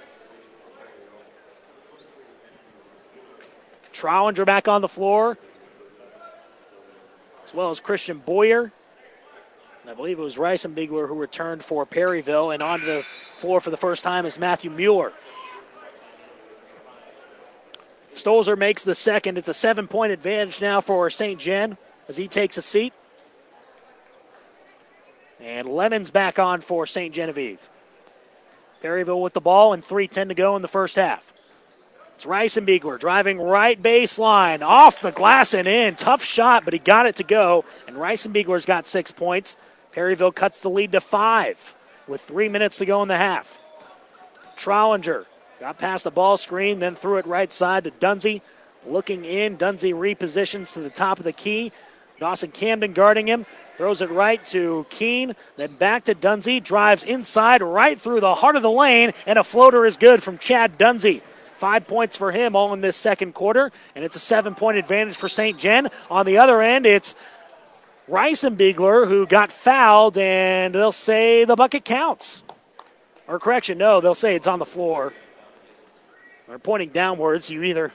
Trollinger back on the floor, as well as Christian Boyer. And I believe it was Reisenbigler who returned for Perryville, and onto the floor for the first time is Matthew Mueller. Stolzer makes the second. It's a seven-point advantage now for Saint Gen as he takes a seat. And Lemon's back on for Saint Genevieve. Perryville with the ball and three ten to go in the first half. It's Reisenbigler driving right baseline, off the glass and in. Tough shot, but he got it to go. And Reisenbigler's got six points. Perryville cuts the lead to five with three minutes to go in the half. Trollinger got past the ball screen, then threw it right side to Dunsey. Looking in, Dunsey repositions to the top of the key. Dawson Camden guarding him. Throws it right to Keene, then back to Dunsey. Drives inside, right through the heart of the lane, and a floater is good from Chad Dunsey. Five points for him all in this second quarter, and it's a seven-point advantage for Saint Gen. On the other end, it's Reisenbigler who got fouled, and they'll say the bucket counts. Or correction, no, they'll say it's on the floor. They're pointing downwards. You either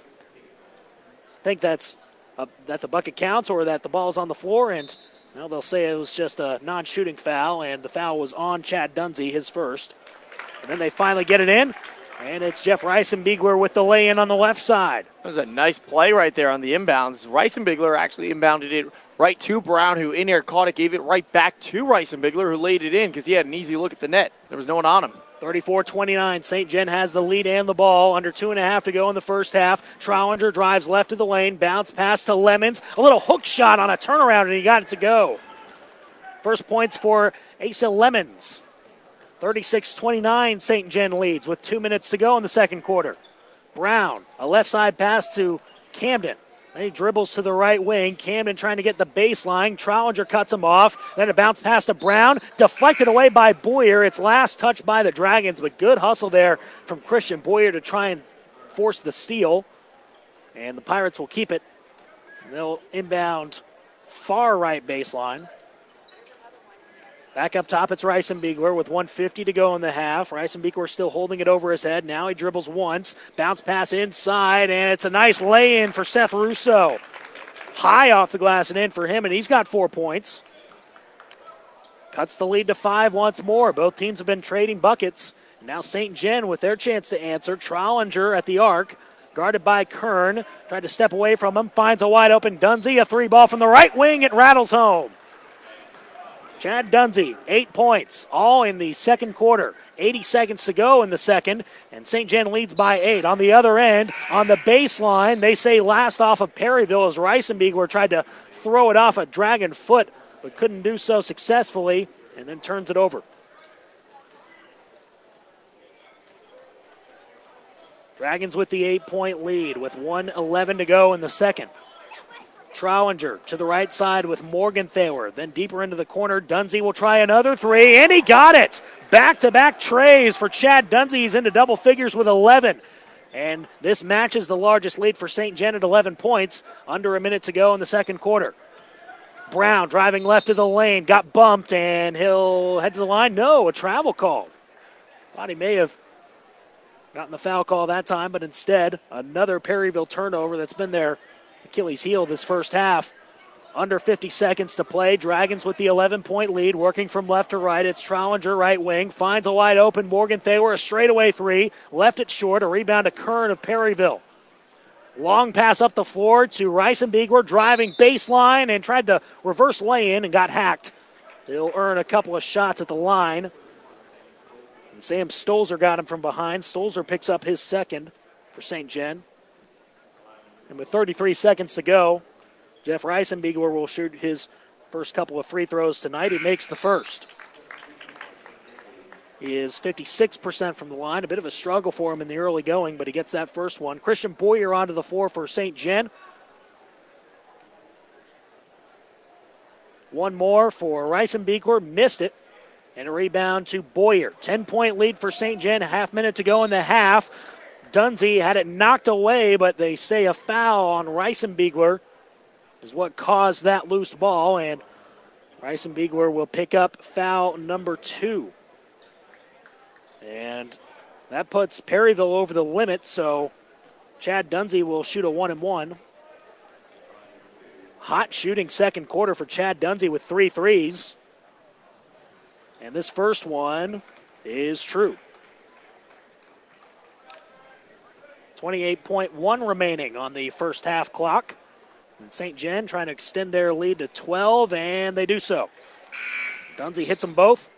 think that's a, that the bucket counts or that the ball's on the floor, and well, they'll say it was just a non-shooting foul, and the foul was on Chad Dunsey, his first. And then they finally get it in. And it's Jeff Reisenbigler with the lay-in on the left side. That was a nice play right there on the inbounds. Reisenbigler actually inbounded it right to Brown, who in air caught it, gave it right back to Reisenbigler, who laid it in because he had an easy look at the net. There was no one on him. thirty-four twenty-nine. Saint Gen has the lead and the ball. Under two and a half to go in the first half. Trollinger drives left of the lane. Bounce pass to Lemons. A little hook shot on a turnaround, and he got it to go. First points for Asa Lemons. thirty-six twenty-nine, Saint Gen leads with two minutes to go in the second quarter. Brown, a left side pass to Camden. Then he dribbles to the right wing. Camden trying to get the baseline. Trollinger cuts him off. Then a bounce pass to Brown. Deflected away by Boyer. It's last touch by the Dragons, but good hustle there from Christian Boyer to try and force the steal. And the Pirates will keep it. They'll inbound far right baseline. Back up top, it's Reisenbigler with one fifty to go in the half. Reisenbigler still holding it over his head. Now he dribbles once. Bounce pass inside, and it's a nice lay-in for Seth Russo. High off the glass and in for him, and he's got four points. Cuts the lead to five once more. Both teams have been trading buckets. Now Saint Gen with their chance to answer. Trollinger at the arc, guarded by Kern. Tried to step away from him. Finds a wide-open Dunsey. A three ball from the right wing. It rattles home. Chad Dunsey, eight points, all in the second quarter. eighty seconds to go in the second, and Saint John leads by eight. On the other end, on the baseline, they say last off of Perryville as Reisenbeegler tried to throw it off a dragon foot, but couldn't do so successfully, and then turns it over. Dragons with the eight-point lead with one eleven to go in the second. Trowinger to the right side with Morgenthaler. Then deeper into the corner, Dunsey will try another three, and he got it! Back-to-back trays for Chad Dunsey. He's into double figures with eleven. And this matches the largest lead for Saint John at eleven points. Under a minute to go in the second quarter. Brown driving left of the lane, got bumped, and he'll head to the line. No, a travel call. Thought he may have gotten the foul call that time, but instead, another Perryville turnover that's been their Achilles heel this first half. Under fifty seconds to play. Dragons with the eleven-point lead, working from left to right. It's Trowinger, right wing, finds a wide open Morgenthaler, a straightaway three, left it short, a rebound to Kern of Perryville. Long pass up the floor to Reisenbeegler, driving baseline and tried to reverse lay-in and got hacked. He'll earn a couple of shots at the line. And Sam Stolzer got him from behind. Stolzer picks up his second for Saint John. And with thirty-three seconds to go, Jeff Reisenbeegler will shoot his first couple of free throws tonight. He makes the first. He is fifty-six percent from the line. A bit of a struggle for him in the early going, but he gets that first one. Christian Boyer onto the floor for Saint John. One more for Reisenbeegler. Missed it. And a rebound to Boyer. ten-point lead for Saint John. A half minute to go in the half. Dunsey had it knocked away, but they say a foul on Reisenbeegler is what caused that loose ball. And Reisenbeegler will pick up foul number two. And that puts Perryville over the limit, so Chad Dunsey will shoot a one and one. Hot shooting second quarter for Chad Dunsey with three threes. And this first one is true. twenty-eight point one remaining on the first half clock. And Saint John trying to extend their lead to twelve, and they do so. Dunsey hits them both.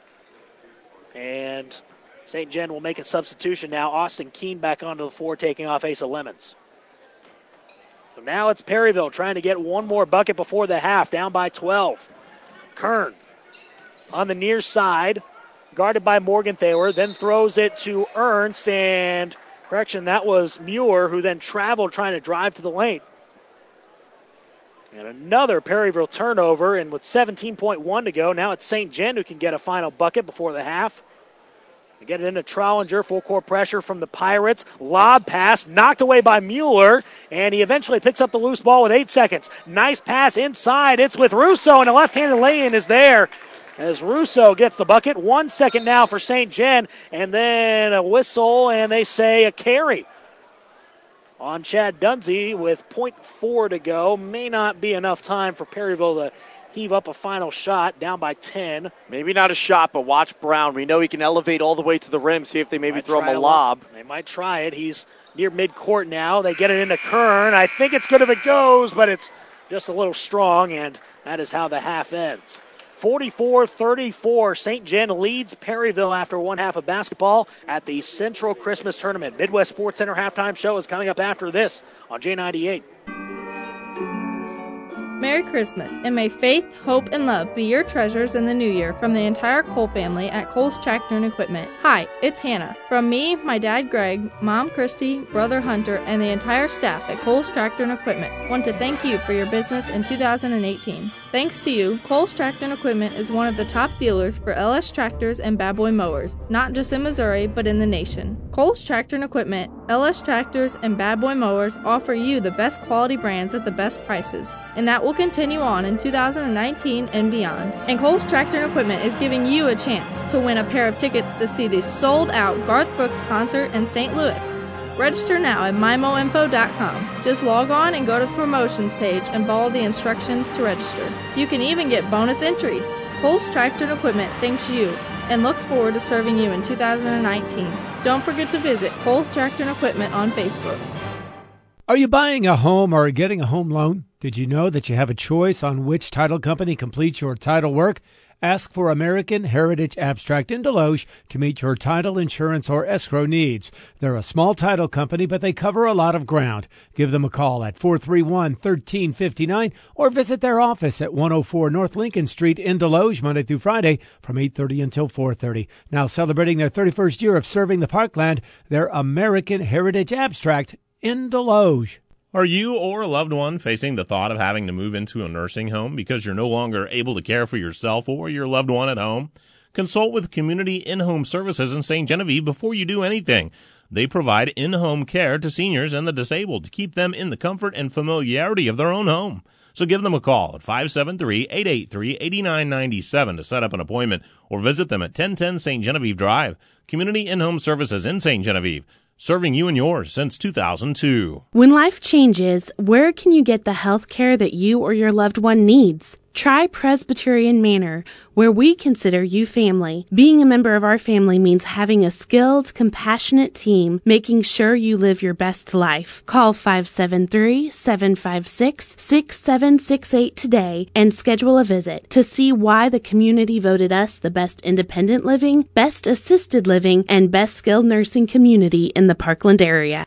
And Saint John will make a substitution now. Austin Keene back onto the floor, taking off Asa Lemons. So now it's Perryville trying to get one more bucket before the half, down by twelve. Kern on the near side, guarded by Morgenthaler, then throws it to Ernst, and correction, that was Muir, who then traveled trying to drive to the lane. And another Perryville turnover, and with seventeen point one to go, now it's Saint John who can get a final bucket before the half. They get it into Trowinger, full court pressure from the Pirates. Lob pass, knocked away by Mueller, and he eventually picks up the loose ball with eight seconds. Nice pass inside, it's with Russo, and a left-handed lay-in is there as Russo gets the bucket. One second now for Saint John, and then a whistle, and they say a carry on Chad Dunsey with point four to go. May not be enough time for Perryville to heave up a final shot, down by ten. Maybe not a shot, but watch Brown. We know he can elevate all the way to the rim, see if they maybe Might throw him a it lob. They might try it. He's near midcourt now. They get it into Kern. I think it's good if it goes, but it's just a little strong, and that is how the half ends. forty-four thirty-four, Saint John leads Perryville after one half of basketball at the Central Christmas Tournament. Midwest Sports Center halftime show is coming up after this on J ninety-eight. Merry Christmas, and may faith, hope, and love be your treasures in the new year from the entire Cole family at Cole's Tractor and Equipment. Hi, it's Hannah. From me, my dad Greg, mom Christy, brother Hunter, and the entire staff at Cole's Tractor and Equipment want to thank you for your business in two thousand eighteen. Thanks to you, Cole's Tractor and Equipment is one of the top dealers for L S tractors and Bad Boy mowers, not just in Missouri, but in the nation. Cole's Tractor and Equipment, L S tractors, and Bad Boy mowers offer you the best quality brands at the best prices, and that will continue on in two thousand nineteen and beyond. And Cole's Tractor and Equipment is giving you a chance to win a pair of tickets to see the sold-out Garth Brooks concert in Saint Louis. Register now at my mo info dot com. Just log on and go to the promotions page and follow the instructions to register. You can even get bonus entries. Cole's Tractor and Equipment thanks you and looks forward to serving you in two thousand nineteen. Don't forget to visit Cole's Tractor and Equipment on Facebook. Are you buying a home or getting a home loan? Did you know that you have a choice on which title company completes your title work? Ask for American Heritage Abstract in Deloge to meet your title, insurance, or escrow needs. They're a small title company, but they cover a lot of ground. Give them a call at four three one, one three five nine or visit their office at one oh four North Lincoln Street in Deloge, Monday through Friday from eight thirty until four thirty. Now celebrating their thirty-first year of serving the Parkland, their American Heritage Abstract in Deloge. Are you or a loved one facing the thought of having to move into a nursing home because you're no longer able to care for yourself or your loved one at home? Consult with Community In-Home Services in Saint Genevieve before you do anything. They provide in-home care to seniors and the disabled to keep them in the comfort and familiarity of their own home. So give them a call at five seven three, eight eight three, eight nine nine seven to set up an appointment or visit them at ten ten Saint Genevieve Drive. Community In-Home Services in Saint Genevieve, serving you and yours since two thousand two. When life changes, where can you get the health care that you or your loved one needs? Try Presbyterian Manor, where we consider you family. Being a member of our family means having a skilled, compassionate team, making sure you live your best life. Call five seven three, seven five six, six seven six eight today and schedule a visit to see why the community voted us the best independent living, best assisted living, and best skilled nursing community in the Parkland area.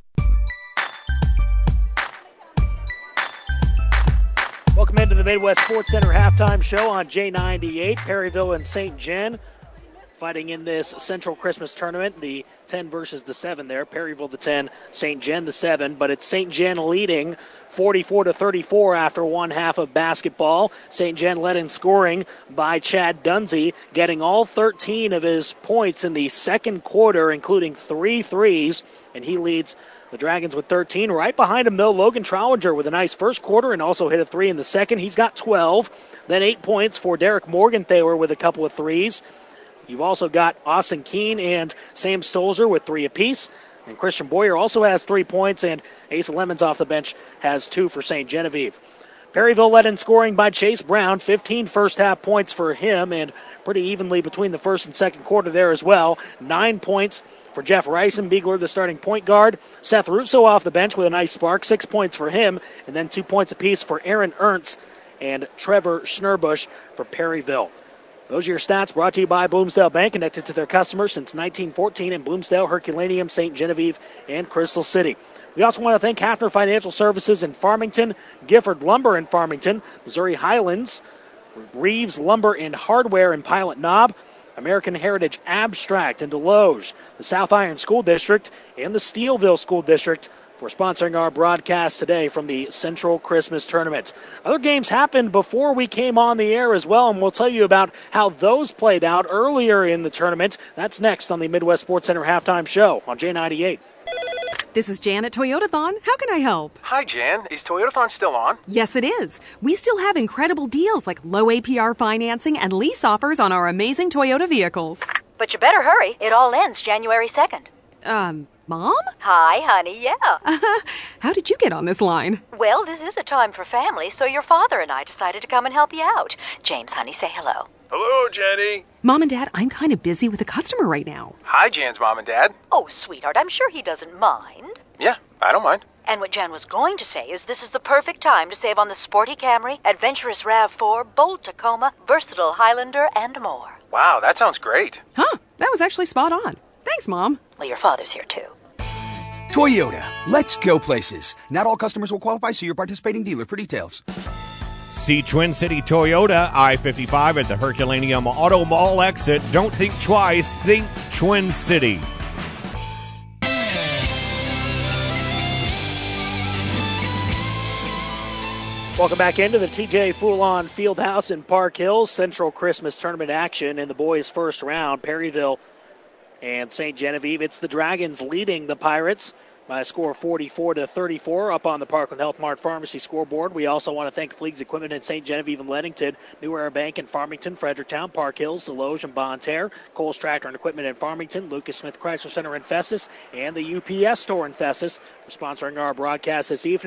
Welcome into the Midwest Sports Center halftime show on J ninety-eight. Perryville and Saint Gen fighting in this Central Christmas tournament. The ten versus the seven there. Perryville the ten, Saint Gen the seven. But it's Saint Gen leading forty-four to thirty-four after one half of basketball. Saint Gen led in scoring by Chad Dunsey, getting all thirteen of his points in the second quarter, including three threes, and he leads the Dragons with thirteen. Right behind him, though, Logan Trollinger with a nice first quarter and also hit a three in the second. He's got twelve. Then eight points for Derek Morgenthaler with a couple of threes. You've also got Austin Keene and Sam Stolzer with three apiece. And Christian Boyer also has three points, and Asa Lemons off the bench has two for Saint Genevieve. Perryville led in scoring by Chase Brown, fifteen first-half points for him, and pretty evenly between the first and second quarter there as well. Nine points for Jeff Reisenbiegler, the starting point guard. Seth Russo off the bench with a nice spark, six points for him, and then two points apiece for Aaron Ernst and Trevor Schnurbush for Perryville. Those are your stats brought to you by Bloomsdale Bank, connected to their customers since nineteen fourteen in Bloomsdale, Herculaneum, Saint Genevieve, and Crystal City. We also want to thank Hafner Financial Services in Farmington, Gifford Lumber in Farmington, Missouri Highlands, Reeves Lumber and Hardware in Pilot Knob, American Heritage Abstract in Deloge, the South Iron School District, and the Steelville School District for sponsoring our broadcast today from the Central Christmas Tournament. Other games happened before we came on the air as well, and we'll tell you about how those played out earlier in the tournament. That's next on the Midwest Sports Center halftime show on J ninety-eight. This is Jan at Toyotathon. How can I help? Hi, Jan. Is Toyotathon still on? Yes, it is. We still have incredible deals like low A P R financing and lease offers on our amazing Toyota vehicles. But you better hurry. It all ends January second. Um, Mom? Hi, honey, yeah. How did you get on this line? Well, this is a time for family, so your father and I decided to come and help you out. James, honey, say hello. Hello, Jenny. Mom and Dad, I'm kind of busy with a customer right now. Hi, Jan's mom and dad. Oh, sweetheart, I'm sure he doesn't mind. Yeah, I don't mind. And what Jan was going to say is this is the perfect time to save on the sporty Camry, adventurous RAV four, bold Tacoma, versatile Highlander, and more. Wow, that sounds great. Huh, that was actually spot on. Thanks, Mom. Well, your father's here, too. Toyota, let's go places. Not all customers will qualify, so your participating dealer for details. See Twin City Toyota, I fifty-five at the Herculaneum Auto Mall exit. Don't think twice, think Twin City. Welcome back into the T J Foulon Fieldhouse in Park Hills. Central Christmas Tournament action in the boys' first round. Perryville and Saint Genevieve. It's the Dragons leading the Pirates by a score of forty-four to thirty-four up on the Parkland Health Mart Pharmacy scoreboard. We also want to thank Fleegs Equipment in Saint Genevieve and Leadington, New Era Bank in Farmington, Fredericktown, Park Hills, Deloge, and Bonne Terre, Coles Tractor and Equipment in Farmington, Lucas Smith Chrysler Center in Festus, and the U P S store in Festus for sponsoring our broadcast this evening.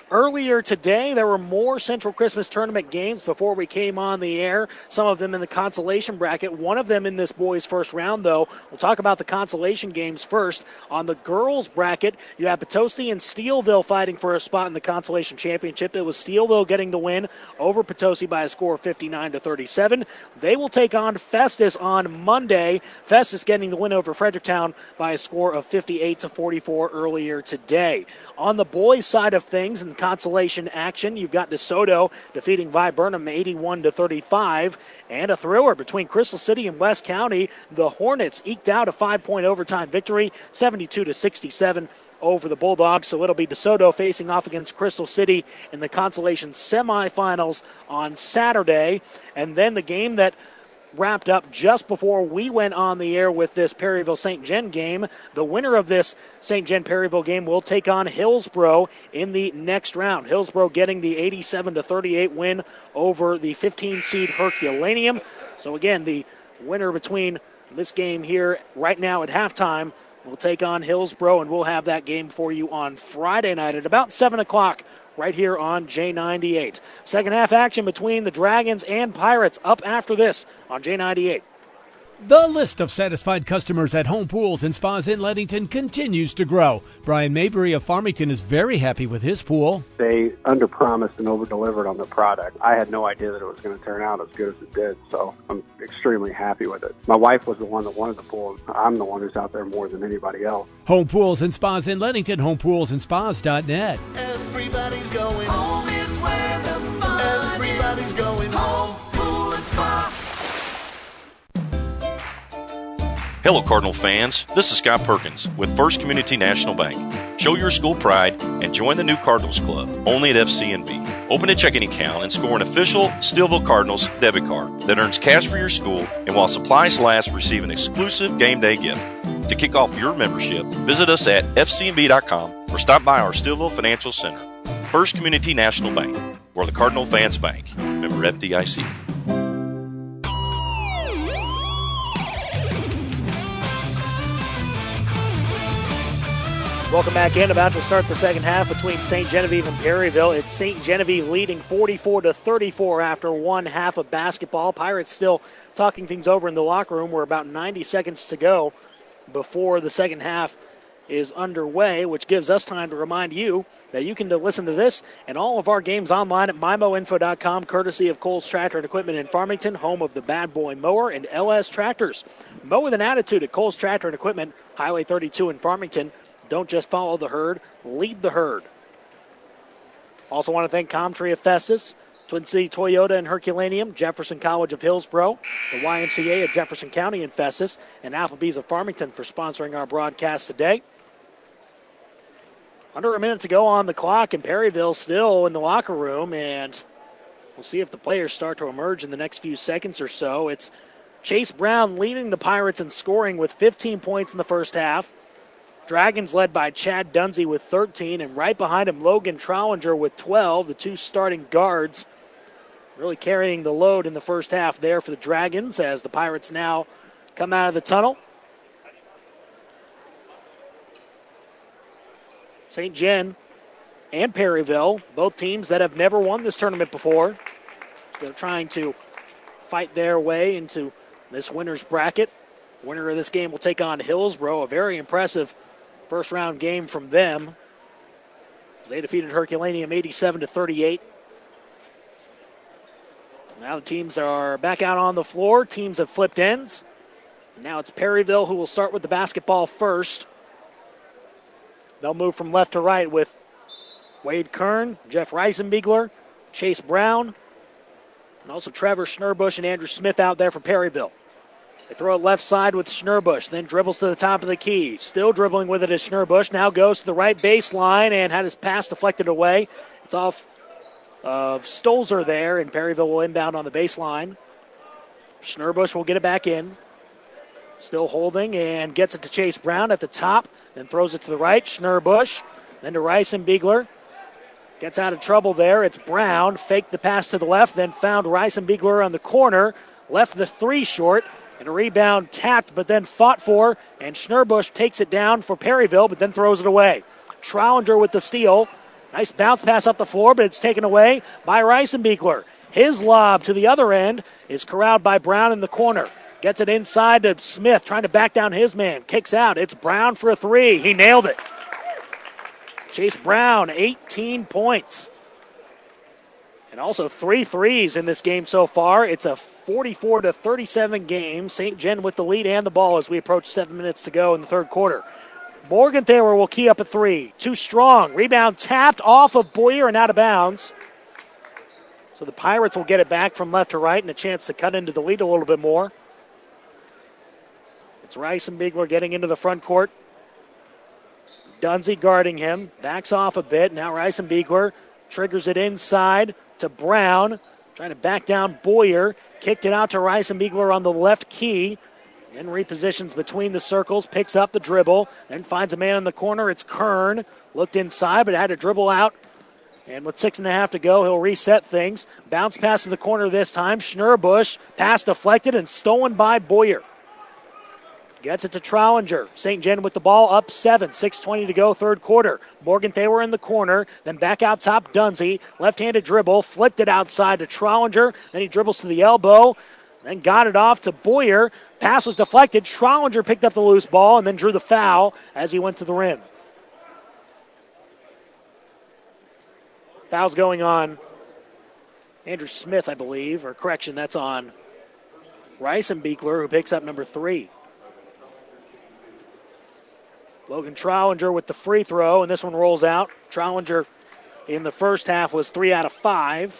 Earlier today, there were more Central Christmas Tournament games before we came on the air, some of them in the consolation bracket, one of them in this boys' first round, though. We'll talk about the consolation games first. On the girls' bracket, you have Potosi and Steelville fighting for a spot in the consolation championship. It was Steelville getting the win over Potosi by a score of fifty-nine to thirty-seven. They will take on Festus on Monday. Festus getting the win over Fredericktown by a score of fifty-eight to forty-four earlier today. On the boys' side of things, in consolation action, you've got DeSoto defeating Viburnum eighty-one to thirty-five, and a thriller between Crystal City and West County. The Hornets eked out a five-point overtime victory, seventy-two to sixty-seven over the Bulldogs. So it'll be DeSoto facing off against Crystal City in the consolation semifinals on Saturday. And then the game that wrapped up just before we went on the air with this Perryville-Saint John game. The winner of this Saint John Perryville game will take on Hillsboro in the next round. Hillsboro getting the eighty-seven to thirty-eight win over the fifteen seed Herculaneum. So again, the winner between this game here right now at halftime will take on Hillsboro, and we'll have that game for you on Friday night at about seven o'clock right here on J ninety-eight. Second half action between the Dragons and Pirates up after this on J ninety-eight. The list of satisfied customers at Home Pools and Spas in Leadington continues to grow. Brian Mabry of Farmington is very happy with his pool. They underpromised and over-delivered on the product. I had no idea that it was going to turn out as good as it did, so I'm extremely happy with it. My wife was the one that wanted the pool. I'm the one who's out there more than anybody else. Home Pools and Spas in Leadington, home pools and spas dot net. Everybody's going home is where the fun Everybody's is. Going home, pool and spa. Hello, Cardinal fans. This is Scott Perkins with First Community National Bank. Show your school pride and join the new Cardinals Club, only at F C N B. Open a checking account and score an official Steelville Cardinals debit card that earns cash for your school, and while supplies last, receive an exclusive game day gift. To kick off your membership, visit us at F C N B dot com or stop by our Steelville Financial Center. First Community National Bank, where the Cardinal fans bank. Member F D I C. Welcome back in. About to start the second half between Saint Genevieve and Perryville. It's Saint Genevieve leading forty-four to thirty-four after one half of basketball. Pirates still talking things over in the locker room. We're about ninety seconds to go before the second half is underway, which gives us time to remind you that you can listen to this and all of our games online at my mo info dot com, courtesy of Coles Tractor and Equipment in Farmington, home of the Bad Boy Mower and L S Tractors. Mow with an attitude at Coles Tractor and Equipment, Highway thirty-two in Farmington. Don't just follow the herd, lead the herd. Also want to thank Comtree of Festus, Twin City Toyota and Herculaneum, Jefferson College of Hillsboro, the Y M C A of Jefferson County in Festus, and Applebee's of Farmington for sponsoring our broadcast today. Under a minute to go on the clock, and Perryville still in the locker room, and we'll see if the players start to emerge in the next few seconds or so. It's Chase Brown leading the Pirates in scoring with fifteen points in the first half. Dragons led by Chad Dunsey with thirteen, and right behind him, Logan Trollinger with twelve, the two starting guards really carrying the load in the first half there for the Dragons as the Pirates now come out of the tunnel. Saint John and Perryville, both teams that have never won this tournament before. They're trying to fight their way into this winner's bracket. Winner of this game will take on Hillsboro, a very impressive first round game from them. They defeated Herculaneum eighty-seven to thirty-eight. Now the teams are back out on the floor. Teams have flipped ends. Now it's Perryville who will start with the basketball first. They'll move from left to right with Wade Kern, Jeff Reisenbiegler, Chase Brown, and also Trevor Schnurbush and Andrew Smith out there for Perryville. They throw it left side with Schnurbush, then dribbles to the top of the key. Still dribbling with it is Schnurbush. Now goes to the right baseline and had his pass deflected away. It's off of Stolzer there, and Perryville will inbound on the baseline. Schnurbush will get it back in. Still holding and gets it to Chase Brown at the top, then throws it to the right. Schnurbush, then to Reisenbiegler. Gets out of trouble there. It's Brown. Faked the pass to the left, then found Reisenbiegler on the corner. Left the three short. And a rebound tapped, but then fought for, and Schnurbush takes it down for Perryville, but then throws it away. Trollinger with the steal, Nice bounce pass up the floor, but it's taken away by Reisenbeekler. His lob to the other end is corralled by Brown in the corner. Gets it inside to Smith, trying to back down his man. Kicks out. It's Brown for a three. He nailed it. Chase Brown, eighteen points. And also three threes in this game so far. It's a forty-four to thirty-seven game. Saint Gen with the lead and the ball as we approach seven minutes to go in the third quarter. Morgenthaler will key up a three. Too strong. Rebound tapped off of Boyer and out of bounds. So the Pirates will get it back from left to right and a chance to cut into the lead a little bit more. It's Reisenbeekler getting into the front court. Dunsey guarding him. Backs off a bit. Now Reisenbeekler triggers it inside to Brown. Trying to back down Boyer. Kicked it out to Reisenbeekler on the left key. And repositions between the circles, picks up the dribble, then finds a man in the corner. It's Kern. Looked inside, but had to dribble out. And with six and a half to go, he'll reset things. Bounce pass to the corner this time. Schnurbush, pass deflected and stolen by Boyer. Gets it to Trollinger. Saint Gen with the ball up seven. six twenty to go, third quarter. Morgenthaler in the corner, then back out top, Dunsey. Left-handed dribble, flipped it outside to Trollinger. Then he dribbles to the elbow. Then got it off to Boyer. Pass was deflected. Trollinger picked up the loose ball and then drew the foul as he went to the rim. Foul's going on Andrew Smith, I believe. Or correction, that's on Reisenbeekler, who picks up number three. Logan Trollinger with the free throw, and this one rolls out. Trollinger in the first half was three out of five.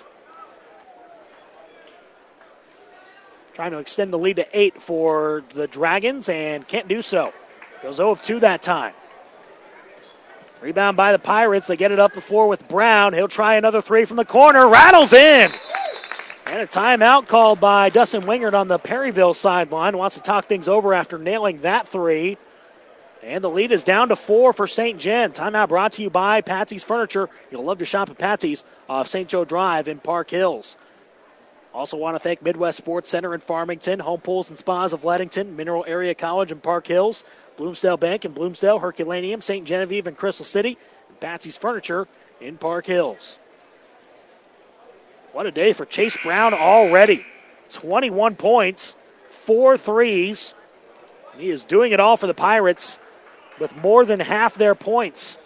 Trying to extend the lead to eight for the Dragons and can't do so. Goes zero of two that time. Rebound by the Pirates. They get it up the floor with Brown. He'll try another three from the corner. Rattles in. And a timeout called by Dustin Wingert on the Perryville sideline. Wants to talk things over after nailing that three. And the lead is down to four for Saint Gen. Timeout brought to you by Patsy's Furniture. You'll love to shop at Patsy's off Saint Joe Drive in Park Hills. Also want to thank Midwest Sports Center in Farmington, Home Pools and Spas of Leadington, Mineral Area College in Park Hills, Bloomsdale Bank in Bloomsdale, Herculaneum, Saint Genevieve in Crystal City, and Patsy's Furniture in Park Hills. What a day for Chase Brown already. twenty-one points, four threes. He is doing it all for the Pirates with more than half their points.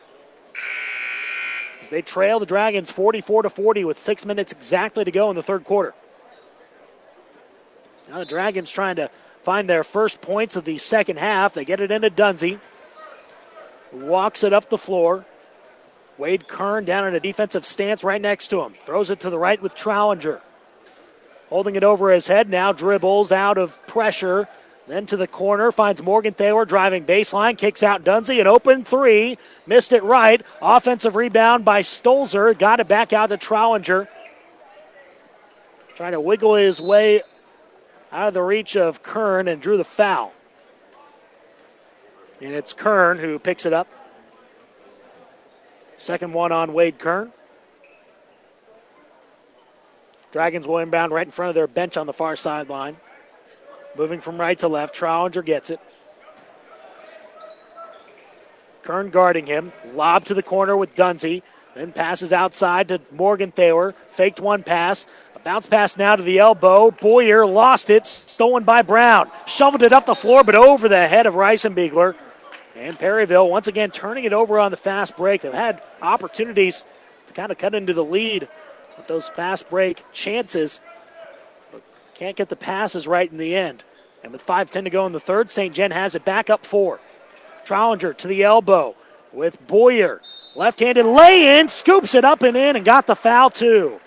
As they trail the Dragons forty-four to forty with six minutes exactly to go in the third quarter. Now the Dragons trying to find their first points of the second half. They get it into Dunsey. Walks it up the floor. Wade Kern down in a defensive stance right next to him. Throws it to the right with Trollinger. Holding it over his head, now dribbles out of pressure. Then to the corner, finds Morgenthaler driving baseline, kicks out Dunsey, an open three. Missed it right. Offensive rebound by Stolzer. Got it back out to Trollinger. Trying to wiggle his way out of the reach of Kern and drew the foul. And it's Kern who picks it up. Second one on Wade Kern. Dragons will inbound right in front of their bench on the far sideline. Moving from right to left, Trollinger gets it. Kern guarding him. Lob to the corner with Dunsey. Then passes outside to Morgenthaler. Faked one pass. A bounce pass now to the elbow. Boyer lost it. Stolen by Brown. Shoveled it up the floor, but over the head of Reisenbeekler. And Perryville once again turning it over on the fast break. They've had opportunities to kind of cut into the lead with those fast break chances. But can't get the passes right in the end. And with five ten to go in the third, Saint Gen has it back up four. Trollinger to the elbow with Boyer. Left-handed lay-in, scoops it up and in and got the foul too.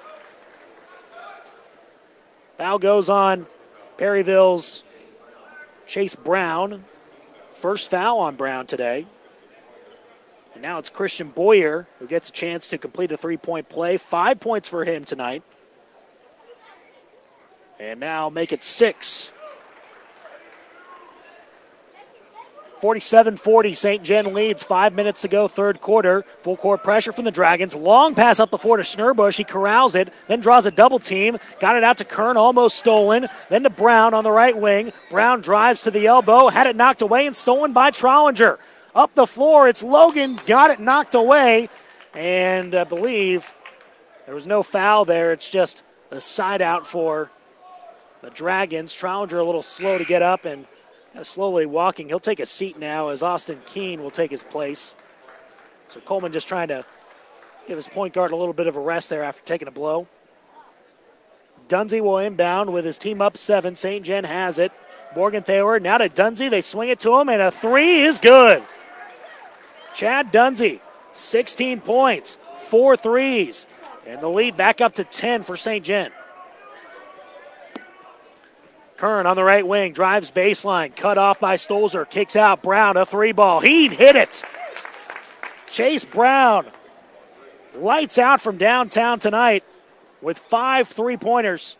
Foul goes on Perryville's Chase Brown. First foul on Brown today. And now it's Christian Boyer who gets a chance to complete a three-point play. Five points for him tonight. And now make it six. forty-seven forty, Saint Gen leads. Five minutes to go, third quarter. Full court pressure from the Dragons. Long pass up the floor to Schnurbush. He corrals it, then draws a double team. Got it out to Kern, almost stolen. Then to Brown on the right wing. Brown drives to the elbow, had it knocked away and stolen by Trollinger. Up the floor, it's Logan, got it knocked away. And I believe there was no foul there. It's just a side out for the Dragons. Trollinger a little slow to get up and kind of slowly walking. He'll take a seat now as Austin Keene will take his place. So Coleman just trying to give his point guard a little bit of a rest there after taking a blow. Dunsey will inbound with his team up seven. Saint John has it. Morgenthaler now to Dunsey. They swing it to him, and a three is good. Chad Dunsey, sixteen points, four threes, and the lead back up to ten for Saint John. Kern on the right wing, drives baseline, cut off by Stolzer, kicks out. Brown, a three ball. He hit it. Chase Brown lights out from downtown tonight with five three-pointers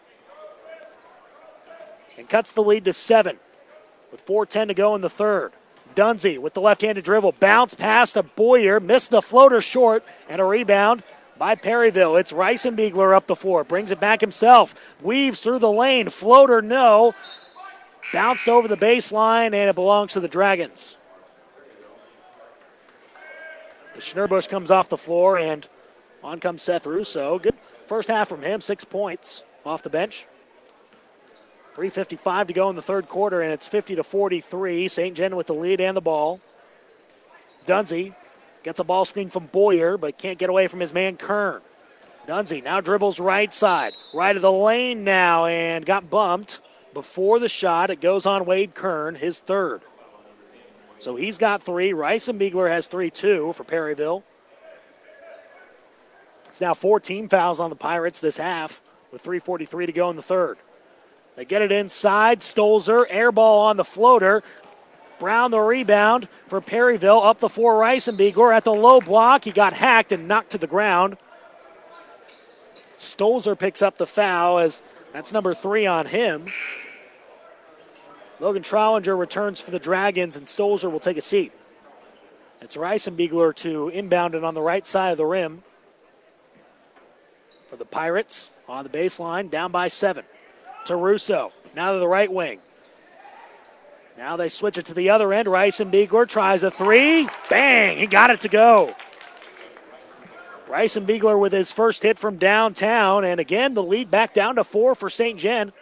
and cuts the lead to seven with four ten to go in the third. Dunsey with the left-handed dribble, bounce pass to Boyer, missed the floater short, and a rebound by Perryville. It's Reisenbiegler up the floor, brings it back himself, weaves through the lane, floater no, bounced over the baseline, and it belongs to the Dragons. The Schnurbush comes off the floor, and on comes Seth Russo. Good first half from him, six points off the bench. three fifty-five to go in the third quarter, and it's fifty to forty-three. Saint John with the lead and the ball. Dunsey gets a ball screen from Boyer, but can't get away from his man Kern. Dunsey now dribbles right side, right of the lane now, and got bumped before the shot. It goes on Wade Kern, his third. So he's got three. Reisenbiegler has three, too, for Perryville. It's now fourteen fouls on the Pirates this half with three forty-three to go in the third. They get it inside. Stolzer, air ball on the floater. Brown the rebound for Perryville. Up the floor, Reisenbiegler at the low block. He got hacked and knocked to the ground. Stolzer picks up the foul as that's number three on him. Logan Trollinger returns for the Dragons, and Stolzer will take a seat. It's Reisenbiegler to inbound it on the right side of the rim for the Pirates on the baseline, down by seven. To Russo, now to the right wing. Now they switch it to the other end. Reisenbiegler tries a three. Bang! He got it to go. Reisenbiegler with his first hit from downtown, and again the lead back down to four for Saint John.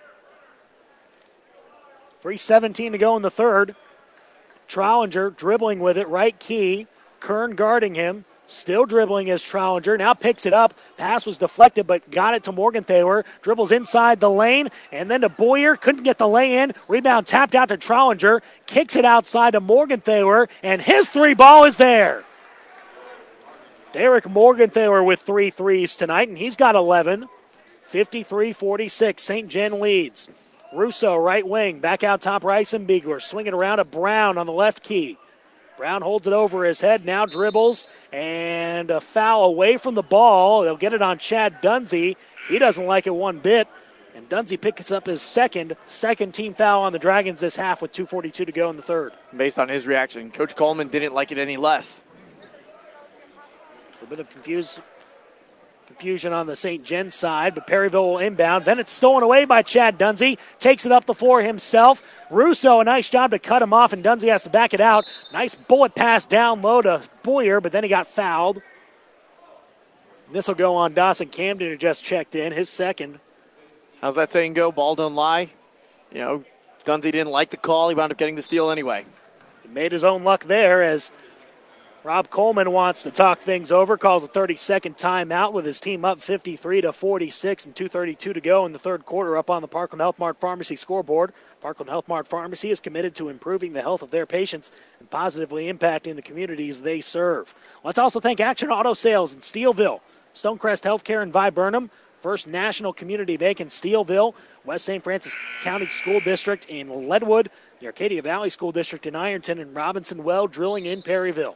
three seventeen to go in the third. Trollinger dribbling with it, right key. Kern guarding him. Still dribbling as Trollinger. Now picks it up. Pass was deflected, but got it to Morgenthaler. Dribbles inside the lane, and then to Boyer. Couldn't get the lay in. Rebound tapped out to Trollinger. Kicks it outside to Morgenthaler, and his three ball is there. Derek Morgenthaler with three threes tonight, and he's got eleven. fifty-three forty-six. Saint John leads. Russo, right wing. Back out top, Reisenbiegler. Swing it around to Brown on the left key. Brown holds it over his head, now dribbles, and a foul away from the ball. They'll get it on Chad Dunsey. He doesn't like it one bit, and Dunsey picks up his second, second team foul on the Dragons this half with two forty-two to go in the third. Based on his reaction, Coach Coleman didn't like it any less. So a bit of confuse, confusion on the Saint John side, but Perryville will inbound. Then it's stolen away by Chad Dunsey. Takes it up the floor himself. Russo, a nice job to cut him off, and Dunsey has to back it out. Nice bullet pass down low to Boyer, but then he got fouled. This will go on Dawson Camden, who just checked in, his second. How's that saying go? Ball don't lie. You know, Dunsey didn't like the call. He wound up getting the steal anyway. He made his own luck there as Rob Coleman wants to talk things over, calls a thirty-second timeout with his team up fifty-three to forty-six and two thirty-two to go in the third quarter up on the Parkland Health Mart Pharmacy scoreboard. Parkland Health Mart Pharmacy is committed to improving the health of their patients and positively impacting the communities they serve. Let's also thank Action Auto Sales in Steelville, Stonecrest Healthcare in Vi-Burnham, First National Community Bank in Steelville, West Saint Francis County School District in Leadwood, the Arcadia Valley School District in Ironton, and Robinson Well Drilling in Perryville.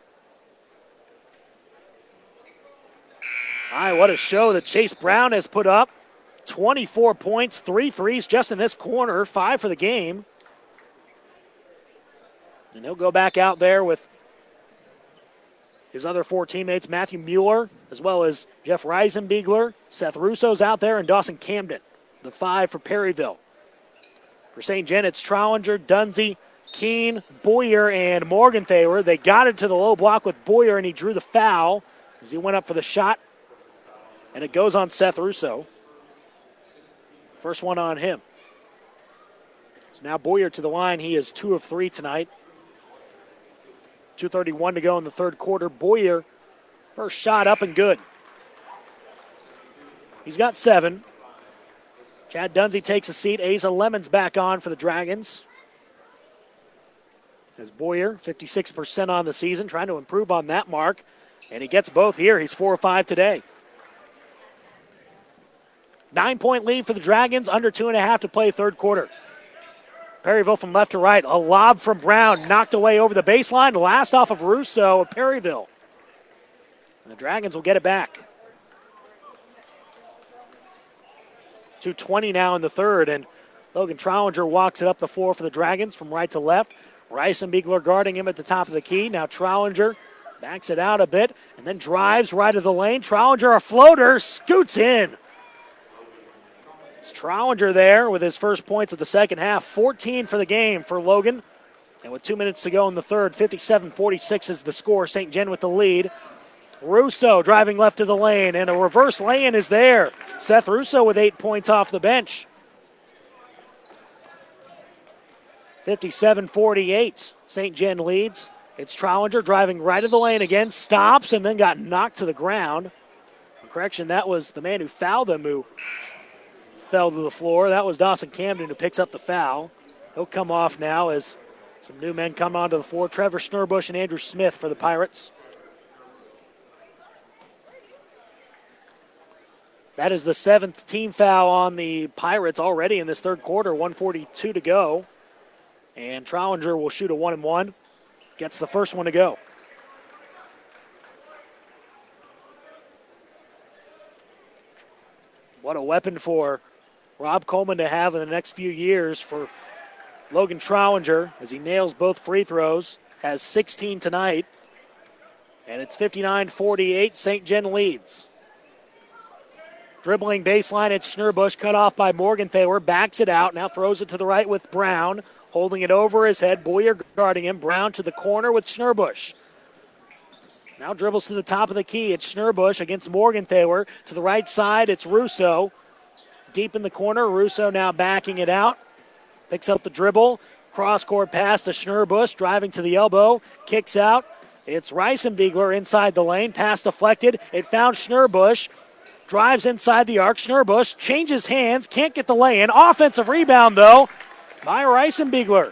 All right, what a show that Chase Brown has put up. twenty-four points, three threes just in this corner, five for the game. And he'll go back out there with his other four teammates, Matthew Mueller, as well as Jeff Reisenbiegler. Seth Russo's out there, and Dawson Camden, the five for Perryville. For Saint John, it's Trollinger, Dunsey, Keene, Boyer, and Morgenthaler. They got it to the low block with Boyer, and he drew the foul. as he went up for the shot, and it goes on Seth Russo. First one on him. So now Boyer to the line. He is two of three tonight. two thirty-one to go in the third quarter. Boyer, first shot up and good. He's got seven. Chad Dunsey takes a seat. Asa Lemons back on for the Dragons. As Boyer, fifty-six percent on the season, trying to improve on that mark. And he gets both here. He's four or five today. Nine-point lead for the Dragons, under two and a half to play third quarter. Perryville from left to right. A lob from Brown, knocked away over the baseline. Last off of Russo of Perryville. And the Dragons will get it back. two twenty now in the third, and Logan Trollinger walks it up the floor for the Dragons from right to left. Reisenbiegler guarding him at the top of the key. Now Trollinger backs it out a bit and then drives right of the lane. Trollinger, a floater, scoots in. It's Trollinger there with his first points of the second half. fourteen for the game for Logan. And with two minutes to go in the third, fifty-seven forty-six is the score. Saint Gen with the lead. Russo driving left to the lane, and a reverse lay-in is there. Seth Russo with eight points off the bench. fifty-seven forty-eight, Saint Gen leads. It's Trollinger driving right of the lane again, stops, and then got knocked to the ground. Correction, that was the man who fouled him who fell to the floor. That was Dawson Camden who picks up the foul. He'll come off now as some new men come onto the floor. Trevor Schnurbush and Andrew Smith for the Pirates. That is the seventh team foul on the Pirates already in this third quarter. one forty-two to go. And Trollinger will shoot a one and one. Gets the first one to go. What a weapon for Rob Coleman to have in the next few years for Logan Trollinger as he nails both free throws. Has sixteen tonight. And it's fifty-nine forty-eight. Saint Gen leads. Dribbling baseline, it's Schnurbush, cut off by Morgenthaler, backs it out, now throws it to the right with Brown, holding it over his head, Boyer guarding him, Brown to the corner with Schnurbush. Now dribbles to the top of the key, it's Schnurbush against Morgenthaler, to the right side, it's Russo, deep in the corner, Russo now backing it out, picks up the dribble, cross-court pass to Schnurbush, driving to the elbow, kicks out, it's Reisenbiegler inside the lane, pass deflected, it found Schnurbush, drives inside the arc. Schnurbush changes hands, can't get the lay-in. Offensive rebound, though, by Reisenbiegler.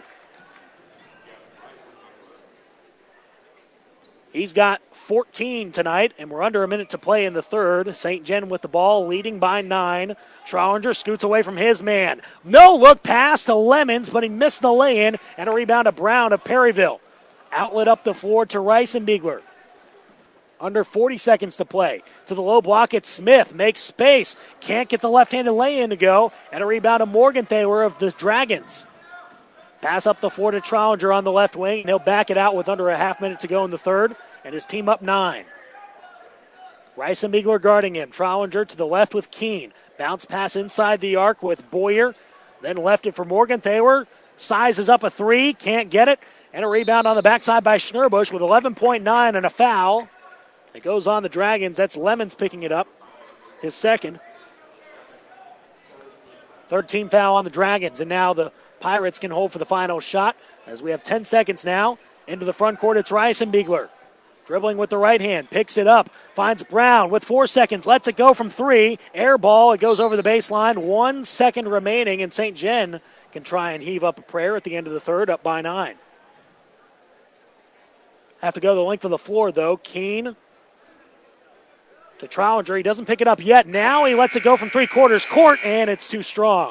He's got fourteen tonight, and we're under a minute to play in the third. Saint Gen with the ball, leading by nine. Trollinger scoots away from his man. No look pass to Lemons, but he missed the lay-in, and a rebound to Brown of Perryville. Outlet up the floor to Reisenbiegler. Under forty seconds to play. To the low block, it's Smith. Makes space. Can't get the left-handed lay-in to go. And a rebound to Morgenthaler of the Dragons. Pass up the floor to Trollinger on the left wing. And he'll back it out with under a half minute to go in the third. And his team up nine. Reisenbiegler guarding him. Trollinger to the left with Keene. Bounce pass inside the arc with Boyer. Then left it for Morgenthaler. Sizes up a three. Can't get it. And a rebound on the backside by Schnurbush with eleven point nine and a foul. It goes on the Dragons. That's Lemons picking it up. His second. Third team foul on the Dragons. And now the Pirates can hold for the final shot as we have ten seconds now. Into the front court, it's Reisenbiegler. Dribbling with the right hand. Picks it up. Finds Brown with four seconds. Lets it go from three. Air ball. It goes over the baseline. One second remaining. And Saint Gen can try and heave up a prayer at the end of the third. Up by nine. Have to go the length of the floor, though. Keene to Trollinger. He doesn't pick it up yet. Now he lets it go from three quarters court, and it's too strong.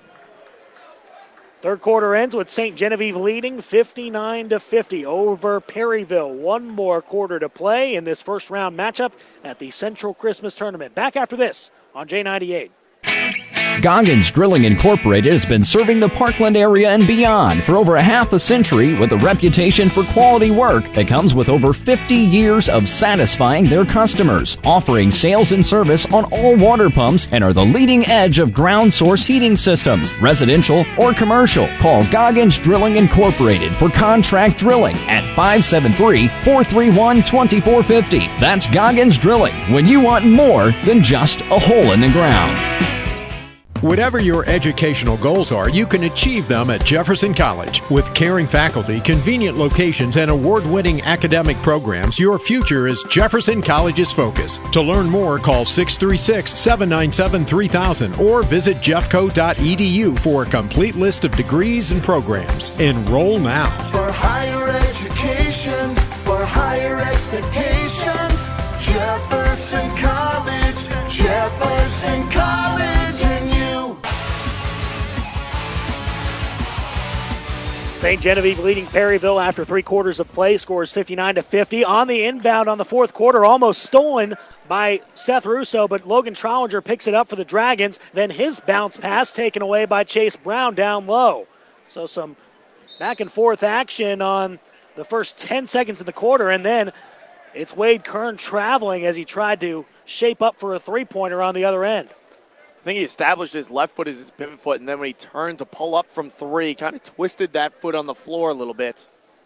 Third quarter ends with Saint Genevieve leading fifty-nine to fifty over Perryville. One more quarter to play in this first round matchup at the Central Christmas Tournament. Back after this on J ninety-eight. Goggins Drilling Incorporated has been serving the Parkland area and beyond for over a half a century with a reputation for quality work that comes with over fifty years of satisfying their customers, offering sales and service on all water pumps, and are the leading edge of ground source heating systems, residential or commercial. Call Goggins Drilling Incorporated for contract drilling at five seven three, four three one, two four five zero. That's Goggins Drilling, when you want more than just a hole in the ground. Whatever your educational goals are, you can achieve them at Jefferson College. With caring faculty, convenient locations, and award-winning academic programs, your future is Jefferson College's focus. To learn more, call six three six, seven nine seven, three thousand or visit jeffco dot e d u for a complete list of degrees and programs. Enroll now. For higher education, for higher expectations, Jefferson College, Jefferson College. Saint Genevieve leading Perryville after three quarters of play, scores fifty-nine to fifty. On the inbound on the fourth quarter, almost stolen by Seth Russo, but Logan Trollinger picks it up for the Dragons. Then his bounce pass taken away by Chase Brown down low. So some back and forth action on the first ten seconds of the quarter, and then it's Wade Kern traveling as he tried to shape up for a three-pointer on the other end. I think he established his left foot as his pivot foot, and then when he turned to pull up from three, kind of twisted that foot on the floor a little bit.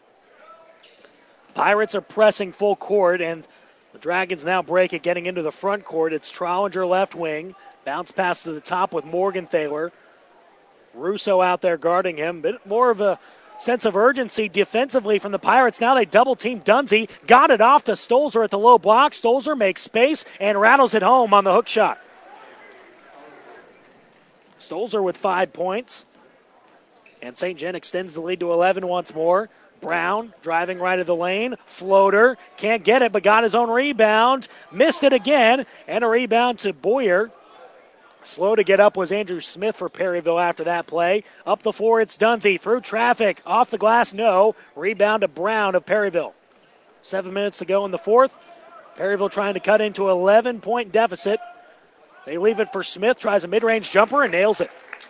Pirates are pressing full court, and the Dragons now break it, getting into the front court. It's Trollinger left wing. Bounce pass to the top with Morgan Thaler. Russo out there guarding him. Bit more of a sense of urgency defensively from the Pirates. Now they double-team Dunsey. Got it off to Stolzer at the low block. Stolzer makes space and rattles it home on the hook shot. Stolzer with five points. And Saint Gen extends the lead to eleven once more. Brown driving right of the lane. Floater. Can't get it, but got his own rebound. Missed it again. And a rebound to Boyer. Slow to get up was Andrew Smith for Perryville after that play. Up the floor, it's Dunsey. Through traffic. Off the glass, no. Rebound to Brown of Perryville. Seven minutes to go in the fourth. Perryville trying to cut into an eleven-point deficit. They leave it for Smith, tries a mid-range jumper and nails it.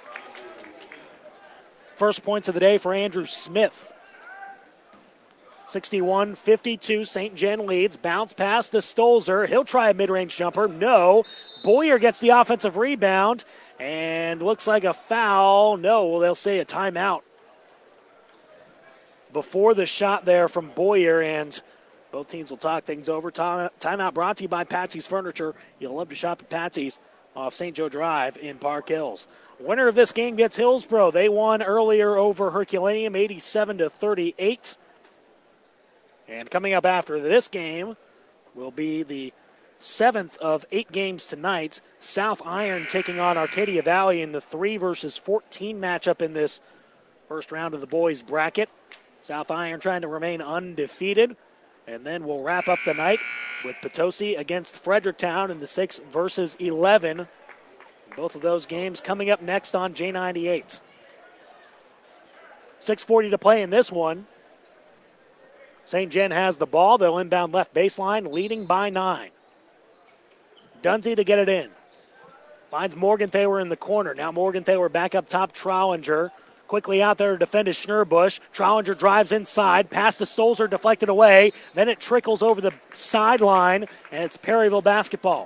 First points of the day for Andrew Smith. sixty-one fifty-two, Saint Gen leads. Bounce pass to Stolzer. He'll try a mid-range jumper. No. Boyer gets the offensive rebound and looks like a foul. No, well, they'll say a timeout. Before the shot there from Boyer, and both teams will talk things over. Timeout brought to you by Patsy's Furniture. You'll love to shop at Patsy's off Saint Joe Drive in Park Hills. Winner of this game gets Hillsboro. They won earlier over Herculaneum, eighty-seven to thirty-eight. And coming up after this game will be the seventh of eight games tonight. South Iron taking on Arcadia Valley in the three versus fourteen matchup in this first round of the boys bracket. South Iron trying to remain undefeated. And then we'll wrap up the night with Potosi against Fredericktown in the six versus eleven. Both of those games coming up next on J ninety-eight. six forty to play in this one. Saint Gen has the ball. They'll inbound left baseline, leading by nine. Dunsey to get it in. Finds Morgan Thaler in the corner. Now Morgan Thaler back up top, Trollinger. Quickly out there to defend is Schnurbush. Trollinger drives inside. Pass to Stolzer, deflected away. Then it trickles over the sideline, and it's Perryville basketball.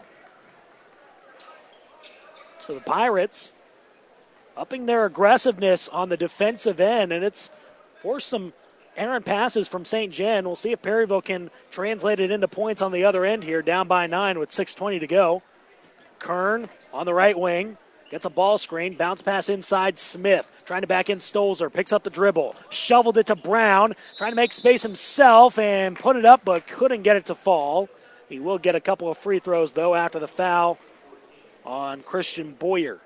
So the Pirates upping their aggressiveness on the defensive end, and it's forced some errant passes from Saint Gen. We'll see if Perryville can translate it into points on the other end here, down by nine with six twenty to go. Kern on the right wing. Gets a ball screen. Bounce pass inside Smith. Trying to back in Stolzer. Picks up the dribble. Shoveled it to Brown. Trying to make space himself and put it up, but couldn't get it to fall. He will get a couple of free throws, though, after the foul on Christian Boyer.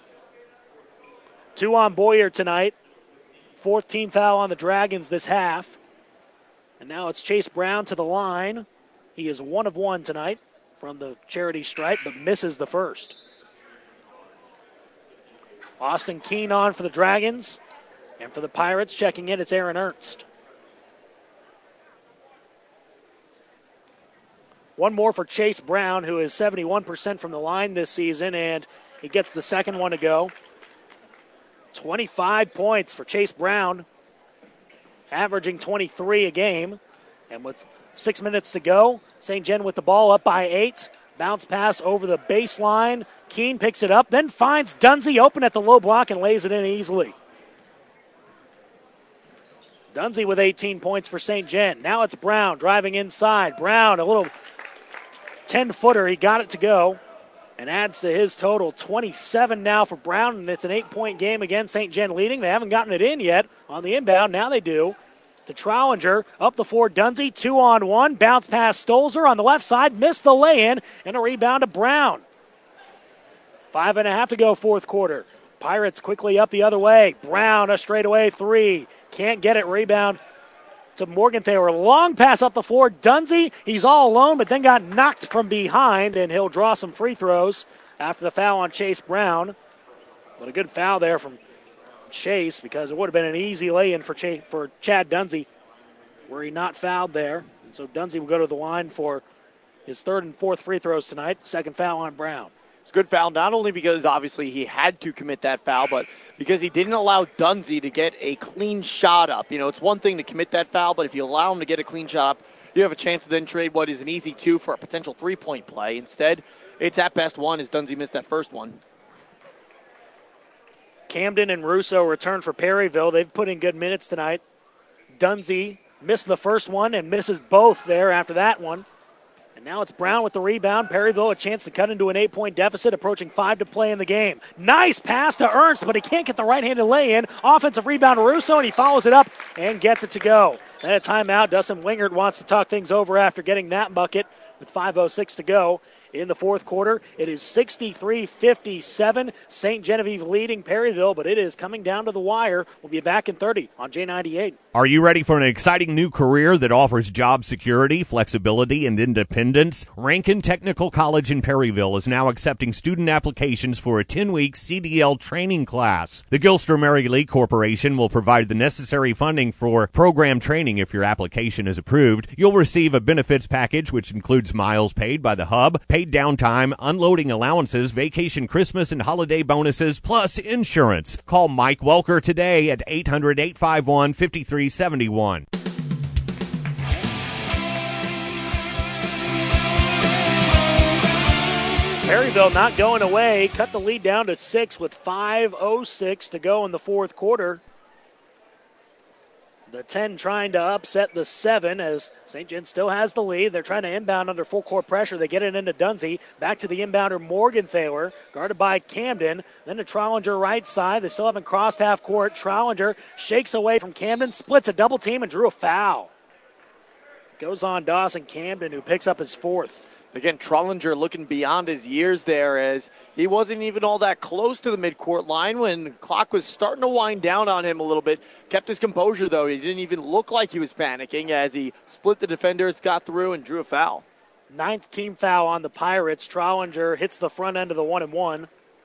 Two on Boyer tonight. Fourth team foul on the Dragons this half. And now it's Chase Brown to the line. He is one of one tonight from the charity stripe, but misses the first. Austin Keene on for the Dragons. And for the Pirates, checking in, it's Aaron Ernst. One more for Chase Brown, who is seventy-one percent from the line this season, and He gets the second one to go. twenty-five points for Chase Brown, averaging twenty-three a game. And with six minutes to go, Saint Gen with the ball up by eight. Bounce pass over the baseline. Keene picks it up, then finds Dunsey open at the low block and lays it in easily. Dunsey with eighteen points for Saint Gen. Now it's Brown driving inside. Brown, a little ten-footer. He got it to go and adds to his total. twenty-seven now for Brown, and it's an eight-point game again. Saint Gen leading. They haven't gotten it in yet on the inbound. Now they do. To Trollinger, up the floor, Dunsey, two on one. Bounce pass Stolzer on the left side. Missed the lay-in, and a rebound to Brown. Five and a half to go, fourth quarter. Pirates quickly up the other way. Brown, a straightaway three. Can't get it. Rebound to Morgenthaler. Long pass up the floor. Dunsey, he's all alone, but then got knocked from behind, and he'll draw some free throws after the foul on Chase Brown. But a good foul there from Chase, because it would have been an easy lay-in for, Ch- for Chad Dunsey were he not fouled there. And so Dunsey will go to the line for his third and fourth free throws tonight. Second foul on Brown. It's a good foul, not only because obviously he had to commit that foul, but because he didn't allow Dunsey to get a clean shot up. You know, it's one thing to commit that foul, but if you allow him to get a clean shot up, you have a chance to then trade what is an easy two for a potential three-point play. Instead, it's at best one as Dunsey missed that first one. Camden and Russo return for Perryville. They've put in good minutes tonight. Dunsey missed the first one and misses both there after that one. And now it's Brown with the rebound. Perryville a chance to cut into an eight-point deficit, approaching five to play in the game. Nice pass to Ernst, but he can't get the right-handed lay-in. Offensive rebound to Russo, and he follows it up and gets it to go. Then a timeout. Dustin Wingert wants to talk things over after getting that bucket with five oh six to go. In the fourth quarter, it is sixty-three fifty-seven. Saint Genevieve leading Perryville, but it is coming down to the wire. We'll be back in thirty on J ninety-eight. Are you ready for an exciting new career that offers job security, flexibility, and independence? Rankin Technical College in Perryville is now accepting student applications for a ten-week C D L training class. The Gilster Mary Lee Corporation will provide the necessary funding for program training if your application is approved. You'll receive a benefits package which includes miles paid by the hub, paid downtime, unloading allowances, vacation, Christmas, and holiday bonuses, plus insurance. Call Mike Welker today at eight hundred, eight five one, five three seven one. Perryville not going away. Cut the lead down to six with five oh six to go in the fourth quarter. The ten trying to upset the seven as Saint Gen still has the lead. They're trying to inbound under full court pressure. They get it into Dunsey. Back to the inbounder Morgenthaler, guarded by Camden. Then to Trollinger right side. They still haven't crossed half court. Trollinger shakes away from Camden, splits a double team, and drew a foul. Goes on Dawson Camden, who picks up his fourth. Again, Trollinger looking beyond his years there as he wasn't even all that close to the midcourt line when the clock was starting to wind down on him a little bit. Kept his composure, though. He didn't even look like he was panicking as he split the defenders, got through, and drew a foul. Ninth team foul on the Pirates. Trollinger hits the front end of the one and one.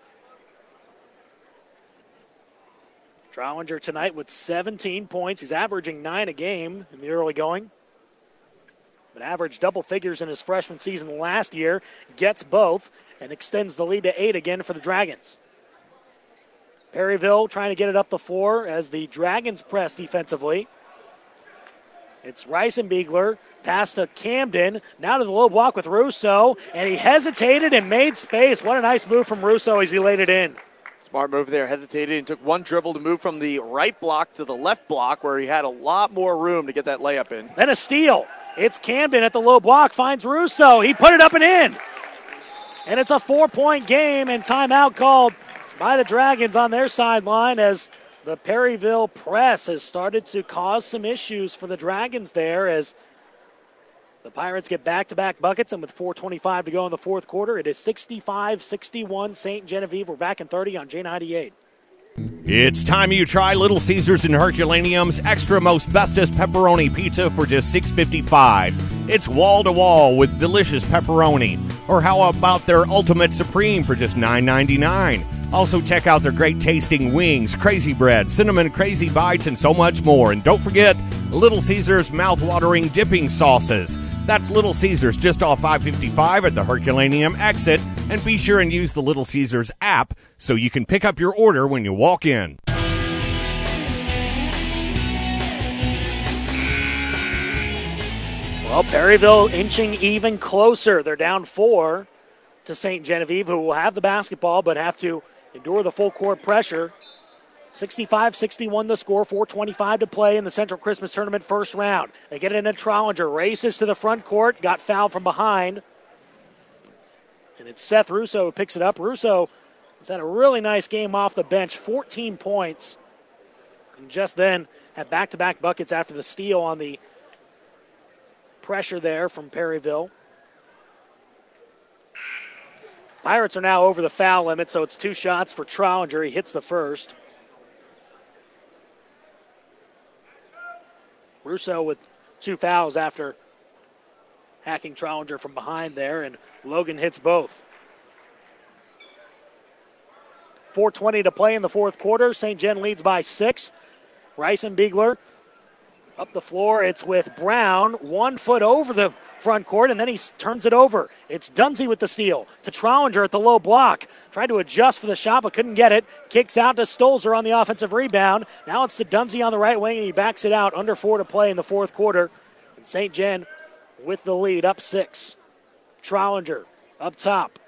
Trollinger tonight with seventeen points. He's averaging nine a game in the early going. But averaged double figures in his freshman season last year, gets both, and extends the lead to eight again for the Dragons. Perryville trying to get it up the floor as the Dragons press defensively. It's Reisenbiegler, pass to Camden, now to the low block with Russo, and he hesitated and made space. What a nice move from Russo as he laid it in. Smart move there, hesitated and took one dribble to move from the right block to the left block where he had a lot more room to get that layup in. Then a steal. It's Camden at the low block, finds Russo. He put it up and in. And it's a four-point game, and timeout called by the Dragons on their sideline as the Perryville press has started to cause some issues for the Dragons there as the Pirates get back-to-back buckets, and with four twenty-five to go in the fourth quarter, it is sixty-five sixty-one Saint Genevieve. We're back in thirty on J ninety-eight. It's time you try Little Caesars and Herculaneum's Extra Most Bestest Pepperoni Pizza for just six fifty-five. It's wall-to-wall with delicious pepperoni. Or how about their Ultimate Supreme for just nine ninety-nine? Also check out their great-tasting wings, crazy bread, cinnamon crazy bites, and so much more. And don't forget Little Caesars mouth-watering dipping sauces. That's Little Caesars just off five fifty-five at the Herculaneum exit And be sure and use the Little Caesars app so you can pick up your order when you walk in. Well, Perryville inching even closer. They're down four to Saint Genevieve, who will have the basketball but have to endure the full court pressure. sixty-five sixty-one the score, four twenty-five to play in the Central Christmas Tournament first round. They get it into Trollinger, races to the front court, got fouled from behind. And it's Seth Russo who picks it up. Russo has had a really nice game off the bench, fourteen points. And just then had back-to-back buckets after the steal on the pressure there from Perryville. Pirates are now over the foul limit, so it's two shots for Trollinger. He hits the first. Russo with two fouls after hacking Trollinger from behind there, and Logan hits both. four twenty to play in the fourth quarter. Saint Gen leads by six. Reisenbiegler up the floor. It's with Brown, one foot over the front court, and then he turns it over. It's Dunsey with the steal to Trollinger at the low block. Tried to adjust for the shot, but couldn't get it. Kicks out to Stolzer on the offensive rebound. Now it's to Dunsey on the right wing, and he backs it out. Under four to play in the fourth quarter. And Saint Gen with the lead, up six. Trollinger up top.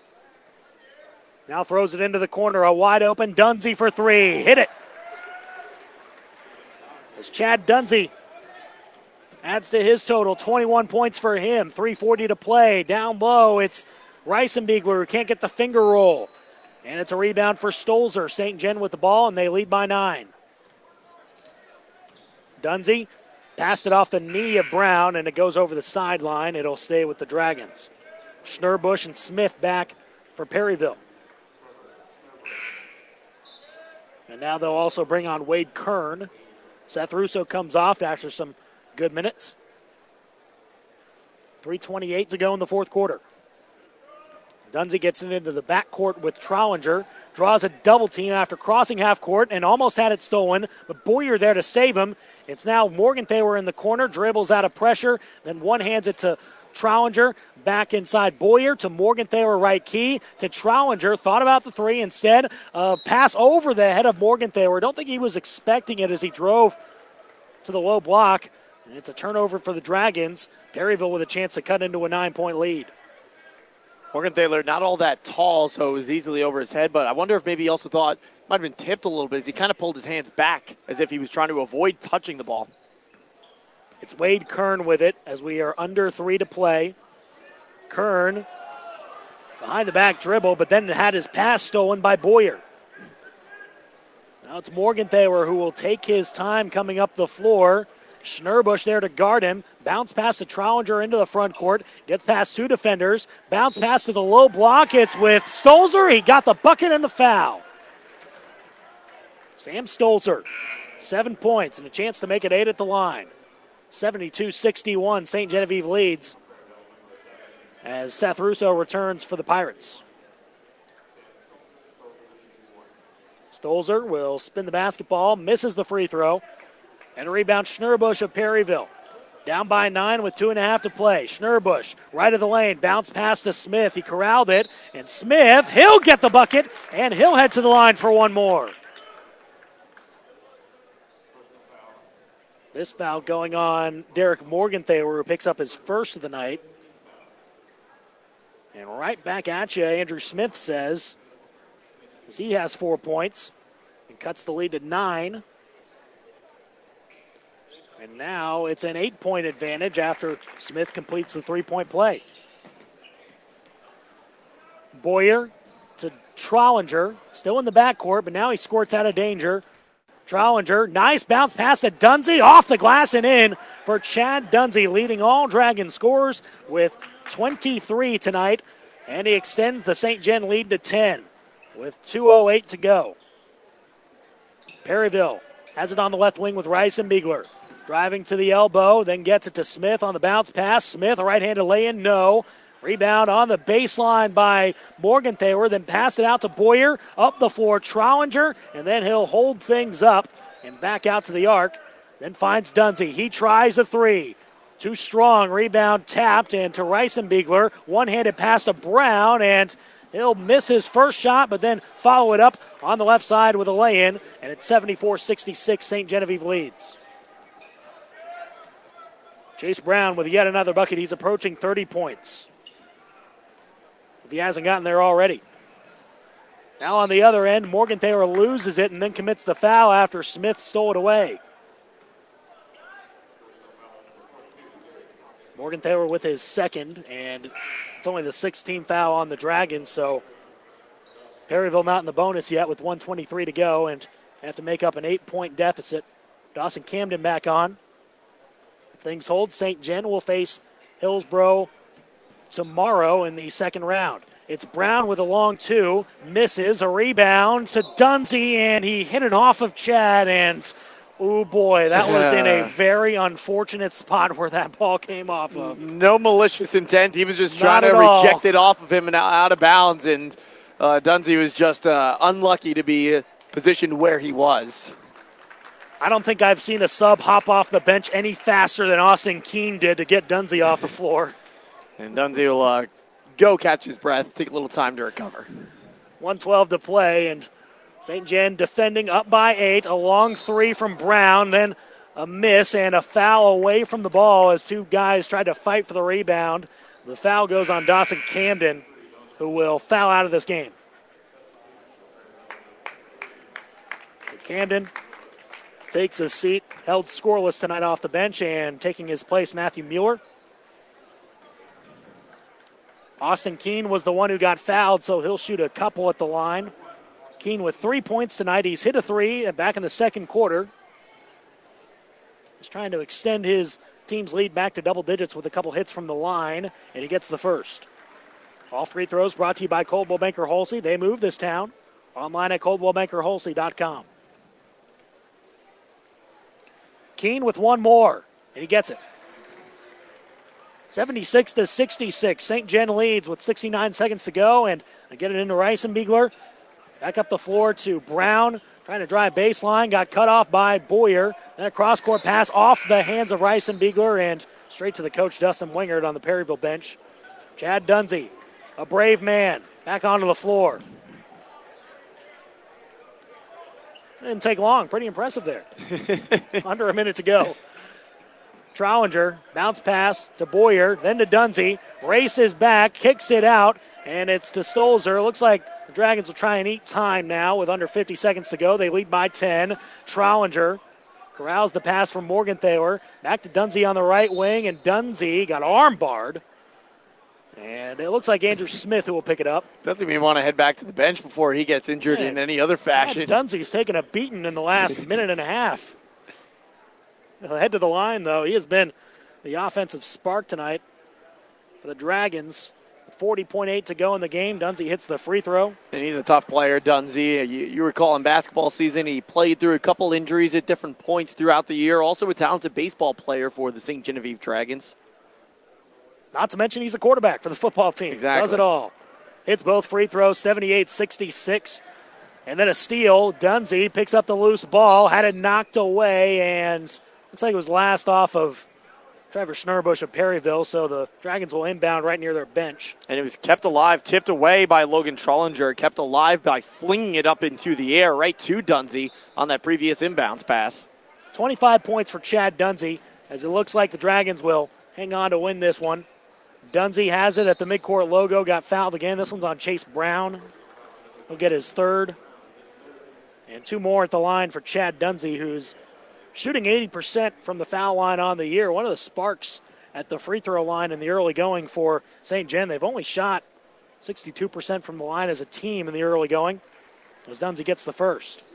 Now throws it into the corner. A wide open Dunsey for three. Hit it. As Chad Dunsey adds to his total, twenty-one points for him, three forty to play. Down low, it's Reisenbiegler who can't get the finger roll. And it's a rebound for Stolzer. Saint Gen with the ball, and they lead by nine. Dunsey passed it off the knee of Brown, and it goes over the sideline. It'll stay with the Dragons. Schnurbush and Smith back for Perryville. And now they'll also bring on Wade Kern. Seth Russo comes off after some good minutes. three twenty-eight to go in the fourth quarter. Dunsey gets it into the backcourt with Trollinger. Draws a double team after crossing half court and almost had it stolen. But Boyer there to save him. It's now Morgenthaler in the corner. Dribbles out of pressure. Then one hands it to Trollinger. Back inside Boyer to Morgenthaler right key to Trollinger. Thought about the three instead. Uh, pass over the head of Morgenthaler. Don't think he was expecting it as he drove to the low block. And it's a turnover for the Dragons. Perryville with a chance to cut into a nine-point lead. Morgenthaler not all that tall, so it was easily over his head, but I wonder if maybe he also thought might have been tipped a little bit as he kind of pulled his hands back as if he was trying to avoid touching the ball. It's Wade Kern with it as we are under three to play. Kern behind the back dribble, but then had his pass stolen by Boyer. Now it's Morgenthaler who will take his time coming up the floor. Schnurbush there to guard him. Bounce pass to Trollinger into the front court. Gets past two defenders. Bounce pass to the low block. It's with Stolzer. He got the bucket and the foul. Sam Stolzer, seven points and a chance to make it eight at the line. seventy-two sixty-one, Saint Genevieve leads as Seth Russo returns for the Pirates. Stolzer will spin the basketball, misses the free throw, and a rebound Schnurbush of Perryville. Down by nine with two and a half to play. Schnurbush, right of the lane, bounce pass to Smith. He corralled it, and Smith, he'll get the bucket, and he'll head to the line for one more. This foul going on Derek Morgenthaler, who picks up his first of the night. And right back at you, Andrew Smith says, as he has four points and cuts the lead to nine. And now it's an eight-point advantage after Smith completes the three-point play. Boyer to Trollinger, still in the backcourt, but now he squirts out of danger. Trollinger, nice bounce pass to Dunsey, off the glass and in for Chad Dunsey, leading all Dragon scorers with twenty-three tonight, and he extends the Saint Gen lead to ten with two oh eight to go. Perryville has it on the left wing with Reisenbiegler. Driving to the elbow, then gets it to Smith on the bounce pass. Smith, a right-handed lay-in, no. Rebound on the baseline by Morgenthaler, then pass it out to Boyer. Up the floor, Trollinger, and then he'll hold things up and back out to the arc. Then finds Dunsey. He tries a three. Too strong. Rebound tapped, and to Reisenbiegler. One-handed pass to Brown, and He'll miss his first shot, but then follow it up on the left side with a lay-in, and it's seventy-four sixty-six, Saint Genevieve leads. Chase Brown with yet another bucket. He's approaching thirty points, if he hasn't gotten there already. Now on the other end, Morgan Thayer loses it and then commits the foul after Smith stole it away. Morgan Thayer with his second, and it's only the sixteenth foul on the Dragons, so Perryville not in the bonus yet with one twenty-three to go and have to make up an eight-point deficit. Dawson Camden back on. If things hold, Saint Gen will face Hillsboro tomorrow in the second round. It's Brown with a long two, misses, a rebound to Dunsey, and he hit it off of Chad, and oh boy, that was in a very unfortunate spot where that ball came off of. No malicious intent. He was just Not trying to at reject all. it off of him and out, out of bounds, and uh, Dunsey was just uh, unlucky to be positioned where he was. I don't think I've seen a sub hop off the bench any faster than Austin Keene did to get Dunsey off the floor. And Dunsey will uh, go catch his breath, take a little time to recover. one twelve to play, and Saint Gen defending up by eight. A long three from Brown, then a miss and a foul away from the ball as two guys tried to fight for the rebound. The foul goes on Dawson Camden, who will foul out of this game. So Camden takes a seat, held scoreless tonight off the bench, and taking his place, Matthew Mueller. Austin Keene was the one who got fouled, so he'll shoot a couple at the line. Keene with three points tonight. He's hit a three back in the second quarter. He's trying to extend his team's lead back to double digits with a couple hits from the line, and he gets the first. All free throws brought to you by Coldwell Banker Holsey. They move this town. Online at coldwell banker holsey dot com. Keene with one more, and he gets it. seventy-six to sixty-six. Saint Gen leads with sixty-nine seconds to go, and they get it into Reisenbiegler. Back up the floor to Brown, trying to drive baseline, got cut off by Boyer. Then a cross-court pass off the hands of Reisenbiegler and straight to the coach, Dustin Wingard, on the Perryville bench. Chad Dunsey, a brave man, back onto the floor. Didn't take long. Pretty impressive there. Under a minute to go. Trollinger, bounce pass to Boyer, then to Dunsey. Races back, kicks it out, and it's to Stolzer. Looks like the Dragons will try and eat time now with under fifty seconds to go. They lead by ten. Trollinger corrals the pass from Morgan Thayer. Back to Dunsey on the right wing, and Dunsey got arm barred. And it looks like Andrew Smith who will pick it up. Doesn't even want to head back to the bench before he gets injured Man, in any other fashion. Chad Dunsey's taken a beating in the last minute and a half. He'll head to the line, though. He has been the offensive spark tonight for the Dragons. forty point eight to go in the game. Dunsey hits the free throw. And he's a tough player, Dunsey. You, you recall in basketball season, he played through a couple injuries at different points throughout the year. Also a talented baseball player for the Saint Genevieve Dragons. Not to mention he's a quarterback for the football team. Exactly. Does it all. Hits both free throws, seventy-eight sixty-six. And then a steal. Dunsey picks up the loose ball, had it knocked away, and looks like it was last off of Trevor Schnurbush of Perryville, so the Dragons will inbound right near their bench. And it was kept alive, tipped away by Logan Trollinger, kept alive by flinging it up into the air right to Dunsey on that previous inbounds pass. twenty-five points for Chad Dunsey, as it looks like the Dragons will hang on to win this one. Dunsey has it at the midcourt logo, got fouled again. This one's on Chase Brown. He'll get his third. And two more at the line for Chad Dunsey, who's shooting eighty percent from the foul line on the year. One of the sparks at the free throw line in the early going for Saint Gen. They've only shot sixty-two percent from the line as a team in the early going, as Dunsey gets the first.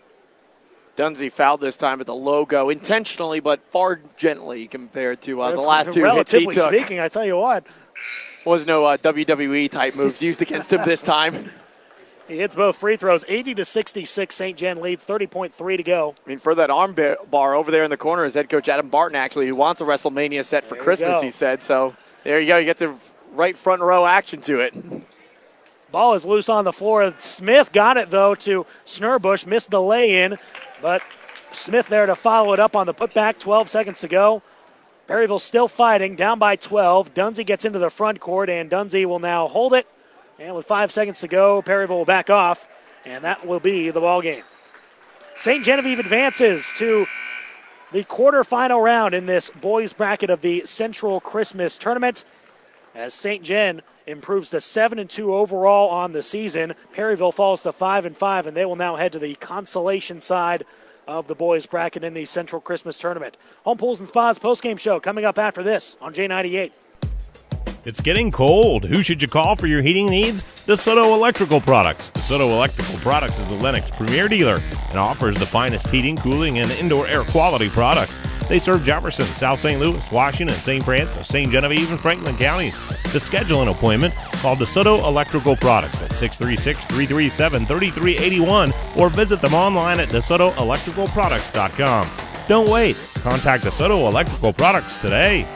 Dunsey fouled this time at the logo intentionally, but far gently compared to uh, the last two hits he Relatively took. speaking, I tell you what. Was no uh, W W E type moves used against him this time. He hits both free throws, eighty to sixty-six. Saint Gen leads, thirty point three to go. I mean, for that arm bar over there in the corner is head coach Adam Barton, actually, who wants a WrestleMania set for There you Christmas, go. he said. So there you go. You get the right front row action to it. Ball is loose on the floor. Smith got it, though, to Schnurbush. Missed the lay-in, but Smith there to follow it up on the putback. twelve seconds to go. Perryville still fighting, down by twelve. Dunsey gets into the front court, and Dunsey will now hold it And with five seconds to go, Perryville will back off, and that will be the ball game. Saint Genevieve advances to the quarterfinal round in this boys bracket of the Central Christmas Tournament, as Saint Gen improves to seven and two overall on the season. Perryville falls to five and five, and they will now head to the consolation side of the boys bracket in the Central Christmas Tournament. Home Pools and Spas postgame show coming up after this on J ninety-eight. It's getting cold. Who should you call for your heating needs? DeSoto Electrical Products. DeSoto Electrical Products is a Lennox premier dealer and offers the finest heating, cooling, and indoor air quality products. They serve Jefferson, South Saint Louis, Washington, Saint Francis, Saint Genevieve, and Franklin counties. To schedule an appointment, call DeSoto Electrical Products at six three six, three three seven, three three eight one or visit them online at DeSoto Electrical Products dot com. Don't wait. Contact DeSoto Electrical Products today.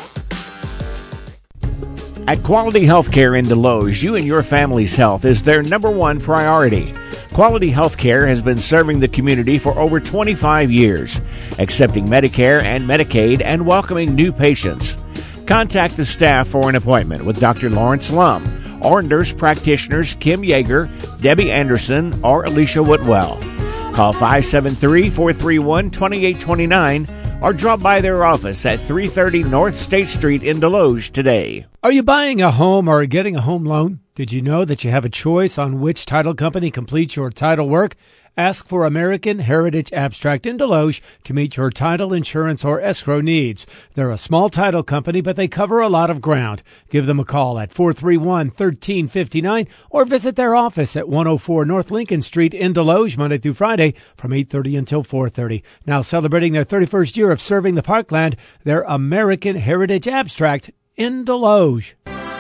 At Quality Healthcare in Deloge, you and your family's health is their number one priority. Quality Healthcare has been serving the community for over twenty-five years, accepting Medicare and Medicaid and welcoming new patients. Contact the staff for an appointment with Doctor Lawrence Lum or nurse practitioners Kim Yeager, Debbie Anderson, or Alicia Whitwell. Call five seven three, four three one, two eight two nine or drop by their office at three thirty North State Street in Deloge today. Are you buying a home or getting a home loan? Did you know that you have a choice on which title company completes your title work? Ask for American Heritage Abstract in Deloge to meet your title, insurance, or escrow needs. They're a small title company, but they cover a lot of ground. Give them a call at four three one, one three five nine or visit their office at one oh four North Lincoln Street in Deloge Monday through Friday from eight thirty until four thirty. Now celebrating their thirty-first year of serving the Parkland, they're American Heritage Abstract in Deloge.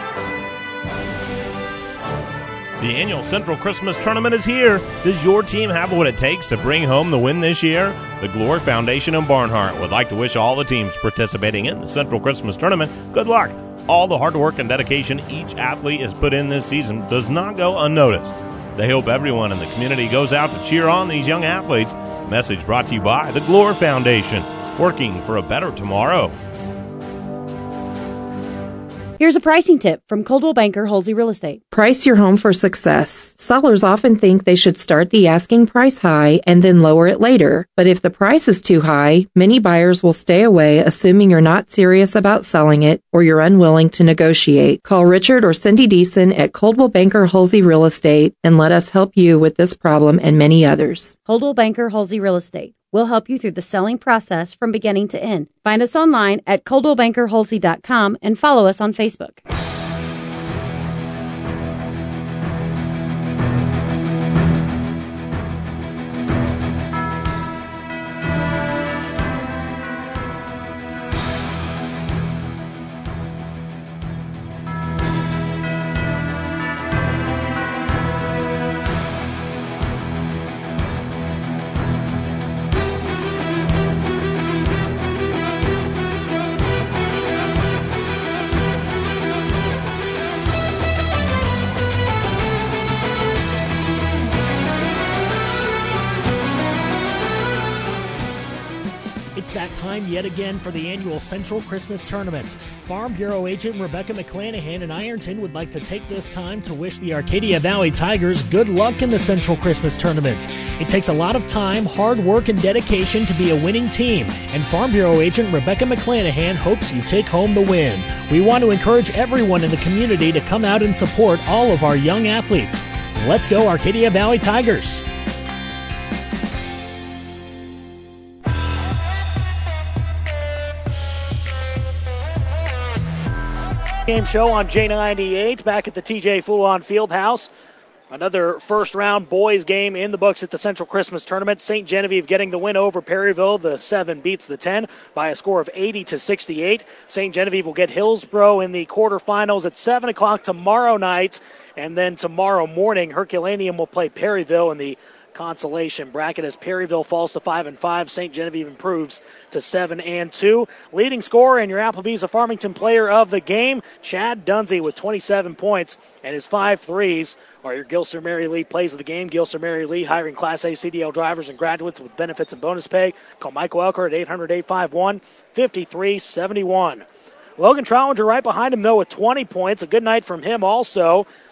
The annual Central Christmas Tournament is here. Does your team have what it takes to bring home the win this year? The Glory Foundation in Barnhart would like to wish all the teams participating in the Central Christmas Tournament good luck. All the hard work and dedication each athlete has put in this season does not go unnoticed. They hope everyone in the community goes out to cheer on these young athletes. Message brought to you by the Glory Foundation, working for a better tomorrow. Here's a pricing tip from Coldwell Banker Halsey Real Estate. Price your home for success. Sellers often think they should start the asking price high and then lower it later. But if the price is too high, many buyers will stay away, assuming you're not serious about selling it or you're unwilling to negotiate. Call Richard or Cindy Deason at Coldwell Banker Halsey Real Estate and let us help you with this problem and many others. Coldwell Banker Halsey Real Estate. We'll help you through the selling process from beginning to end. Find us online at coldwell banker halsey dot com and follow us on Facebook. It's that time yet again for the annual Central Christmas Tournament. Farm Bureau agent Rebecca McClanahan in Ironton would like to take this time to wish the Arcadia Valley Tigers good luck in the Central Christmas Tournament. It takes a lot of time, hard work, and dedication to be a winning team, and Farm Bureau agent Rebecca McClanahan hopes you take home the win. We want to encourage everyone in the community to come out and support all of our young athletes. Let's go Arcadia Valley Tigers! Game show on J ninety-eight back at the T J Foulon Fieldhouse. Another first round boys game in the books at the Central Christmas Tournament. Saint Genevieve getting the win over Perryville. The seven beats the ten by a score of eighty to sixty-eight. Saint Genevieve will get Hillsboro in the quarterfinals at seven o'clock tomorrow night. And then tomorrow morning, Herculaneum will play Perryville in the consolation bracket as Perryville falls to five and five. Saint Genevieve improves to seven and two. Leading scorer in your Applebee's of Farmington player of the game, Chad Dunsey with twenty-seven points, and his five threes are your Gilser Mary Lee plays of the game. Gilser Mary Lee hiring Class A C D L drivers and graduates with benefits and bonus pay. Call Michael Elker at eight hundred, eight five one, five three seven one. Logan Trollinger right behind him, though, with twenty points. A good night from him also.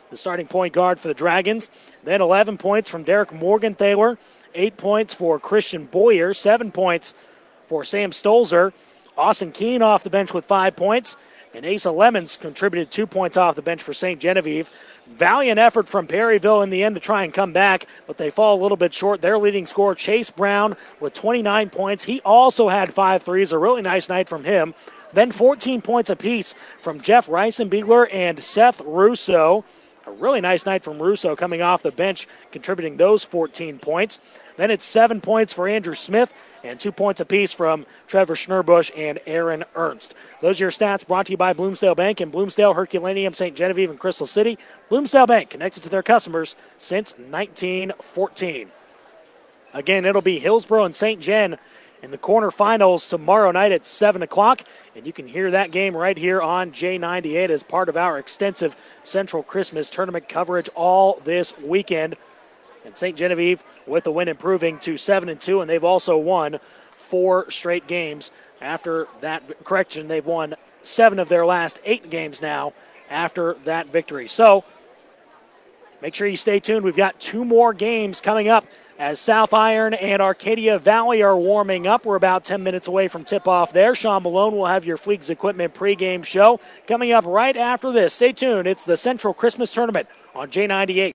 the starting point guard for the Dragons. Then eleven points from Derek Morgenthaler, eight points for Christian Boyer, seven points for Sam Stolzer. Austin Keene off the bench with five points, and Asa Lemons contributed two points off the bench for Saint Genevieve. Valiant effort from Perryville in the end to try and come back, but they fall a little bit short. Their leading scorer, Chase Brown, with twenty-nine points. He also had five threes, a really nice night from him. Then fourteen points apiece from Jeff Reisenbiegler and Seth Russo. A really nice night from Russo coming off the bench, contributing those fourteen points. Then it's seven points for Andrew Smith and two points apiece from Trevor Schnurbush and Aaron Ernst. Those are your stats brought to you by Bloomsdale Bank in Bloomsdale, Herculaneum, Saint Genevieve, and Crystal City. Bloomsdale Bank, connected to their customers since nineteen fourteen. Again, it'll be Hillsborough and Saint Gen in the quarterfinals tomorrow night at seven o'clock. And you can hear that game right here on J ninety-eight as part of our extensive Central Christmas Tournament coverage all this weekend. And Saint Genevieve with the win improving to seven and two, and they've also won four straight games. After that correction, they've won seven of their last eight games now after that victory. So make sure you stay tuned. We've got two more games coming up as South Iron and Arcadia Valley are warming up. We're about ten minutes away from tip-off there. Sean Malone will have your Fleegs Equipment pregame show coming up right after this. Stay tuned. It's the Central Christmas Tournament on J ninety-eight.